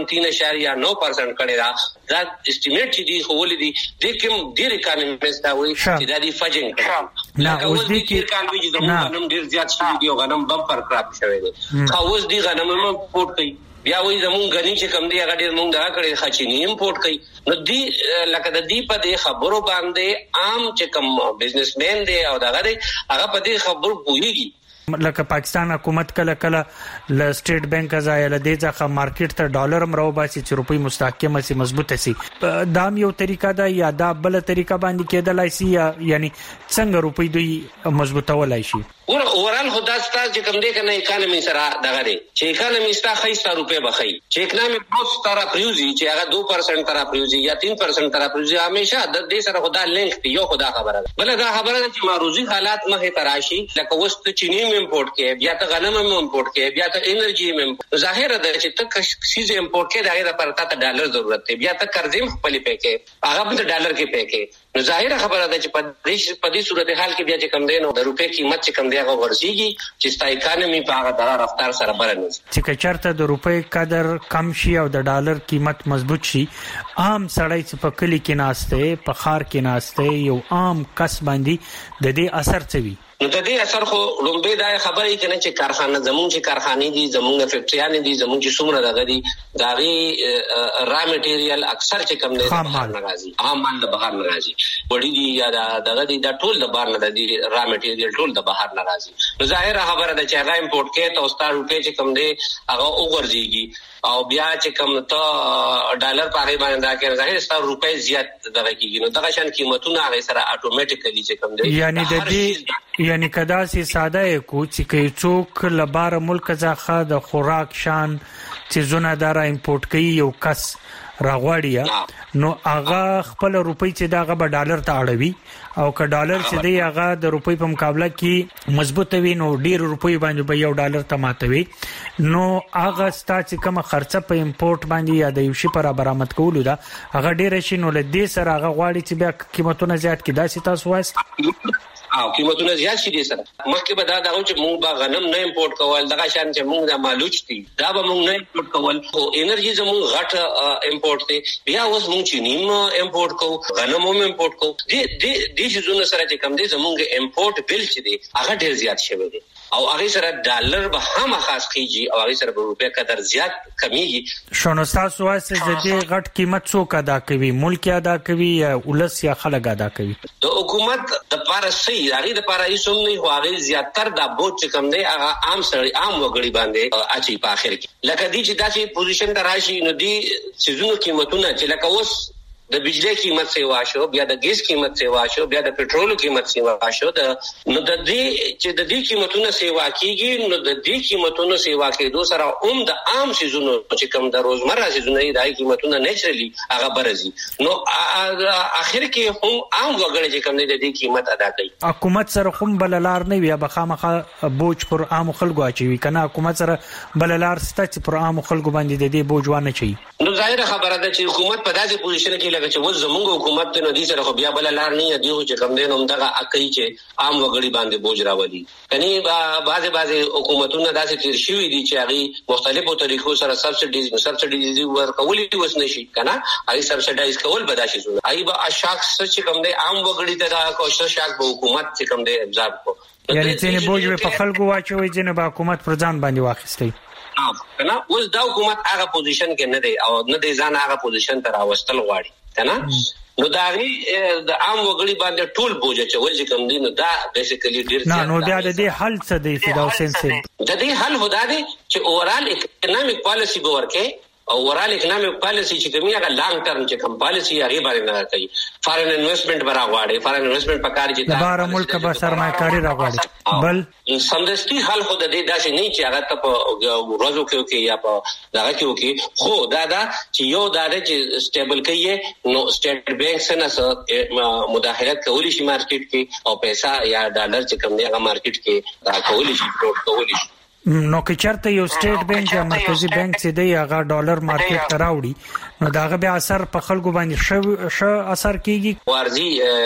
3.9% کړی دا اسټیمیټ چې دی خو ولې دی د کوم ډیر اکانومیست دا وایي چې دا دی فجنګ کړي نه اوس دې کې کال وی چې غنم ډیر زیات شوی دی او غنم بمپر کراپ شوی دی خو اوس دی غنم پورت کوي بیا وایي زمونږ غنی چې کم دی هغه ډېر مونږ دا کړی خچینی امپورټ کوي نو دی لکه د دې په دې خبرو باندې عام چې کم بزنسمن دی او دغه دی هغه په دې خبرو پوهیږي لکه پاکستان حکومت کله ل سټیټ بانک ځای له دې ځکه مارکیټ ته ډالر مرو باسي چې روپۍ مستحکمه سي مضبوطه سي دا یو طریقه ده یا دا بل طریقه باندې کېدلای سي یعنی څنګه روپۍ دوی مضبوطه ولای شي؟ اورال خدا ستاسو چې کوم دې کنه اکانومي سره دغه دی چې اکانومي ستا خیستا روپے بخي چې اکانومي پروس ترا پریوزي چې هغه 2% ترا پریوزي یا 3% ترا پریوزي همیشه د دې سره خدا لینک دی یو خدا خبره بل دا خبره چې معروضي حالات مخه تراشي لکه وست چینی امپورټ کې بیا ته غنم امپورټ کې بیا ته انرژي امپورټ ظاهر ده چې ته شیز امپورټ کې دغه لپاره ته ډالر ضرورت دی بیا ته قرضې خپل پې کې هغه په ډالر کې پې کې نو ظاهر خبره ده چې په دې صورتحال کې بیا چې کم دی نو د روپې قیمت چې کم دی هغه ورسیږي چې ستا اکانومي په هغه دغه رفتار سره برابر چې چرته د روپې قدر کم شي او د ډالر قیمت مضبوط شي عام سړی چې په کلی کې ناشته په خار کې ناشته یو عام کس باندې د دې اثر څه وي؟ نو د دې اثر خو لومبه دا خبرې کنه چې کارخانه زمونږ چې کارخانې دي زمونږ فیکټریانې دي زمونږ چې څومره دغه دي داغي را میټیریل اکثر چې کم نه بهر ناراضي عام مال بهر ناراضي وړي دي یا دغه دي د ټول د بار نه دي را میټیریل ټول د بهر نه راځي. نو ظاهر خبره ده چې هغه امپورټ کې ته اوستا روپې چې کم دي هغه وګرځيږي او بیا چې کم ته ډالر پاره باندې دا کې ظاهر ستاسو روپې زیات دغه کیږي. نو دغه شان قیمتونه هغه سره اتوماتیکلی چې کم دي یعنی د دې یعنی کدا سي ساده کو چې څوک لبار ملک ځخه د خوراک شان چې زونه دارا امپورټ کوي یو کس راغواړي نو هغه خپل روپۍ چې دغه به ډالر ته اړوي او که ډالر چې دی هغه د روپۍ په مقابله کې مضبوط وي نو ډیر روپۍ باندې به یو ډالر ته ماتوي. نو هغه ستا چې کوم خرچه په امپورټ باندې یا د یو شی پر برآمد کولو دا هغه ډیر شي نو له دې سره هغه غواړي چې بیا قیمتونه زیات کړي. دا چې تاسو وایي او قیمتونه زیات شي دي سره مخکې به دا چې موږ به غنم نه امپورټ کول دغه شان چې موږ د مالوچ دي دا به موږ نه امپورټ کول او انرژي زموږ غټ امپورټ دي بیا اوس موږ چې نیم امپورټ کوو غنم هم امپورټ کوو دې شیزونه سره چې کم دي زموږ امپورټ بل چې دي هغه ډیر زیات شوی دی او هغه سره ډالر به هم خاص کیږي او هغه سره روپیا قدر زیات کمیږي. شنو تاسو واسه د دې غټ قیمت څوک ادا کوي ملک ادا کوي یا ولس یا خلک ادا کوي؟ د حکومت د پارسي هغه د پاره ایسوم نه هغه زیاتر د بوج چې کم دی هغه عام سړی عام وګړي باندې اچي په اخر کې لکه دې چې داسې پوزیشن ته راشي نو دې سيزونو قیمتونه چې لکه اوس د بجلی قیمت سیوا شو بیا د ګیس قیمت سیوا شو بیا د پټرول قیمت سیوا شو نو د دې چې د دې قیمتونو سیوا کیږي نو د دې قیمتونو سیوا کېدو سره د عام سيزونو چې کوم د روزمره سيزونو د قیمتونو نیچرلی هغه برزي نو اخر کې هم عام وګړي چې کوم د دې قیمت ادا کوي. حکومت سره هم بللار نه وي بخامخه بوج پر عام خلکو اچوي کنه حکومت سره بللار ست چې پر عام خلکو باندې د دې بوج وانه چي. نو ظاهر خبره ده چې حکومت په داسې پوزیشن کې چې و زموږ حکومت ته ندي سره خو بیا بل لار نه دی چې کوم دین هم دغه اکي چې عام وګړي باندې بوج راولي. کني بعضه حکومتونه داسې تیر شوی دي چې هغه مختلفو طریقو سره سبسيډي ورکولي وس نشي کنه هغه سبسيډایز کول بداشي زونه هغه به اشاک چې کوم دی عام وګړي ته دا کوشش شاک به حکومت چې کوم دی ابزاب کو یعنی چې بوج په خلکو واچوي چې به حکومت پر ځان باندې واخیستي کنه اوس دا حکومت هغه پوزیشن کې نه دی او نه دی ځان هغه پوزیشن ته راوستل غواړي کنه نو دا غي د عام وګړي باندې ټول بوج چول چې کوم دي نو دا بیسیکلی ډیر نه نو بیا د دې حل څه دی فدا حسین سي د دې حل هدا دي چې اورال اکونومیک پالیسی به ورکه او اورال اکونومیک پالیسی چې کومه هغه لانګ ټرم چې کوم پالیسی هغه باندې نه کوي فارن انویسټمنټ برا غواړي فارن انویسټمنټ پکار چې د بار ملک به سرمایه‌کاري راغواړي بل سمدستي حل خو د دې داسې نه چې هغه ته په روزو کې یا په دغه کې خو دا چې یو دا چې سټیبل کوي نو سټیټ بانک سره مداخلت کولی شي مارکیټ کې او پیسې یا ډالر چې کوم دی هغه مارکیټ کې دا کولی شي پروت کولی شي. نو که چرته یو سټیټ بانک یا مرکزی بانک چې دی هغه ډالر مارکیټ ته راوړي نو داغه به اثر په خلکو باندې ش اثر کیږي ورزي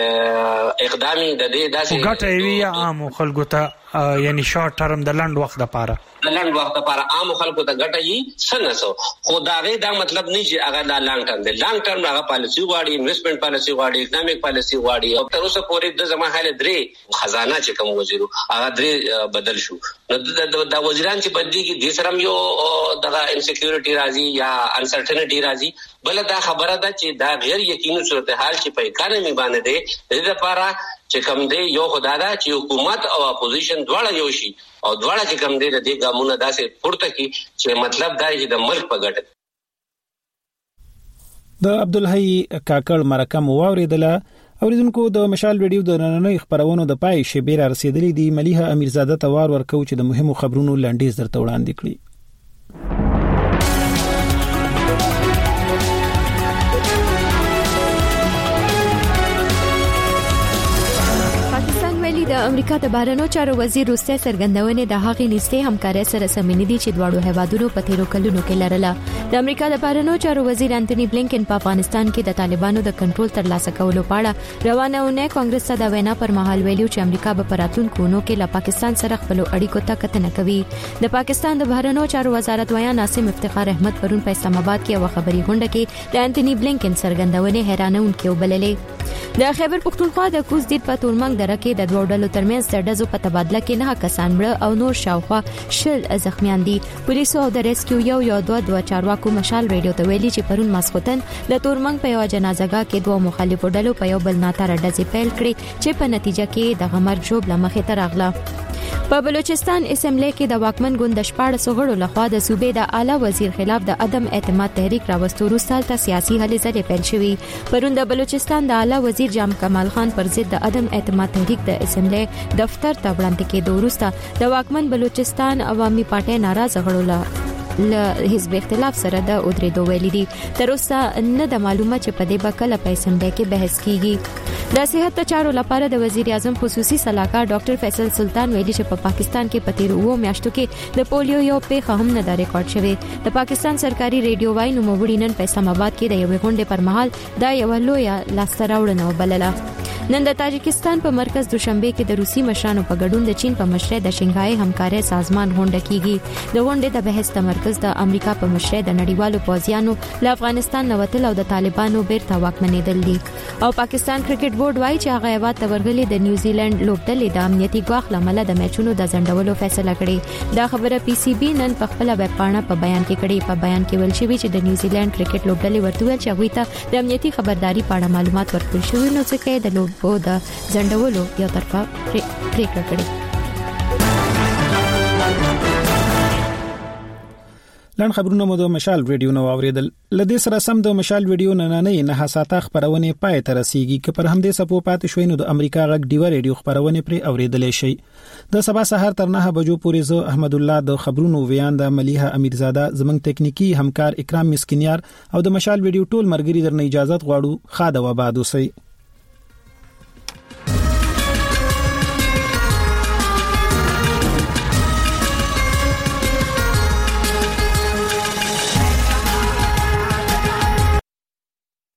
اقدامي د دې داسې ګټه وی عام خلکو ته یعنی شارټ ټرم د لند وخت لپاره لنډ وخت لپاره عام خلکو ته ګټه یې سنسو خو دا مطلب نه چې هغه د لانګ ټرم دی لانګ ټرم هغه پالیسی غواړي انویسټمنټ پالیسی غواړي اکونومیک پالیسی غواړي او تر اوسه پورې د زما حاله درې خزانه چې کوم وزیرو هغه درې بدل شو نو دا وزیران چې بدلیږي د سرم یو دغه انسیکیورټي راځي یا انسرټنټی راځي بل دا خبره ده چې دا غیر یقیني صورتحال چې په اکانومي باندې ده د دې لپاره چې کوم دی یو خدای چې حکومت او اپوزیشن دواړه یو شي او دواړه چې کوم دی د دې ګامونه داسې پورته کی چې مطلب دا چې د ملک په ګټه. د عبدالحی کاکړ مرکه مو واوریدله اوریدونکو د مشال ویډیو د نننۍ خبرونو د پای شبیر رسیدلې دی مليحه امیرزاده توار ورکو چې د مهمو خبرونو لنډیز درته وړاندې کړي. د امریکا د بهرنیو چارو وزیر روسیا څرګندونه د هغې نږدې همکاري سره سمینې دي چې دواړو هیوادونو په تیرو کلونو کې لرله. د امریکا د بهرنیو چارو وزیر انټونی بلینکن په افغانستان کې د طالبانو د کنټرول ترلاسه کولو په اړه روانه اونۍ کانګرس ته د وینا پر مهال ویلو چې امریکا به پراتونکو نو کې له پاکستان سره خپل اړیکو ته کتنه کوي. د پاکستان د بهرنیو چارو وزارت ویان ناصم افتخار احمد پرون په اسلام آباد کې یو خبري غونډه کې د انټونی بلینکن څرګندونه حیرانونکې وبللې. د خیبر پختونخوا د کوز دیر په تورمنګ دره کې د دوه ډلو ترمنځ د ډزو په تبادله کې 9 کسان مړه او نور شاوخوا 10 زخمیان دي. پولیسو او د ریسکیو یو دوه چارواکو مشال ریډیو ته ویلي چې پرون ماسختن د تورمنګ په یو جنازګاه کې دوه مخالفو ډلو په یو بل ناتاره ډزې پیل کړې چې په نتیجه کې د غمر جوړ لمخې ته راغله. په بلوچستان اسمبلی کې د واکمن ګوند 14 غړو لخوا د صوبې د اعلی وزیر خلاف د عدم اعتماد تحریک راوستو وروسته ته سیاسي هلې ځلې پیل شوې. پرون د بلوچستان د اعلی وزیر جام کمال خان پر ضد د عدم اعتماد تحریک د اسمبلی دفتر ته وړاندې کېدو وروسته د واکمن بلوچستان عوامي پارټي ناراض غړو له حزب اختلاف سره د اودریدو ویلي دي. تر اوسه نه د معلومه چې په دې بکله په اسمبلی کې بحث کیږي. د صحت چارو لپاره د وزیر اعظم خصوصي سلاکار ډاکټر فیصل سلطان ویلي چې په پاکستان کې په تیر 2 میاشتو کې د پولیو یو پیښه هم نه دا ریکارډ شوه. د پاکستان سرکاري ریډیو وای نوموړي نن په اسلام آباد کې د یوې غونډې پر مهال دا یو لویه لاسته راوړنه وبلله. نن د تاجکستان په مرکز دوشنبه کې د روسي مشرانو په ګډون د چین په مشرۍ د شنګهای همکارۍ سازمان غونډه کیږي. د غونډې د بحث تمرکز د امریکا په مشرۍ د نړیوالو پوځیانو له افغانستان نوتل او د طالبانو بیرته واکمنېدل دي. او پاکستان کرکټ بورډ وایي چې هغه هیواد ته ورغلي د نیوزیلند لوبډلې د امنیتي ګواښ لامل د میچونو د ځنډولو فیصله کړې. دا خبره پی سی بی نن په خپل ویب پاڼه په بیان کې کړې. په بیان کې ویل شوی چې د نیوزیلند کرکټ لوبډلې ورته ویل چې هغه ته د امنیتي خبرداري په اړه معلومات ورکړل شوی نو څنګه د لوبو د ځنډولو یو طرفه پریکړه کړې. لاند خبرونه مو د مشال ریډیو نو اوریدل. لدې سره سم د مشال ریډیو نه ساته خبرونه پای ته رسیږي. که پر همدې سپو پاتې شوي نو د امریکا غږ ډیو ریډیو خبرونه پر اوریدل شي. د سبا سحر تر 9 بجو پورې زه احمد الله د خبرونو ویان د ملیحه امیرزاده زمنګ تکنیکی همکار اکرام مسکینیار او د مشال ریډیو ټول مرګري درنه اجازه غواړو. خاده و باد اوسئ.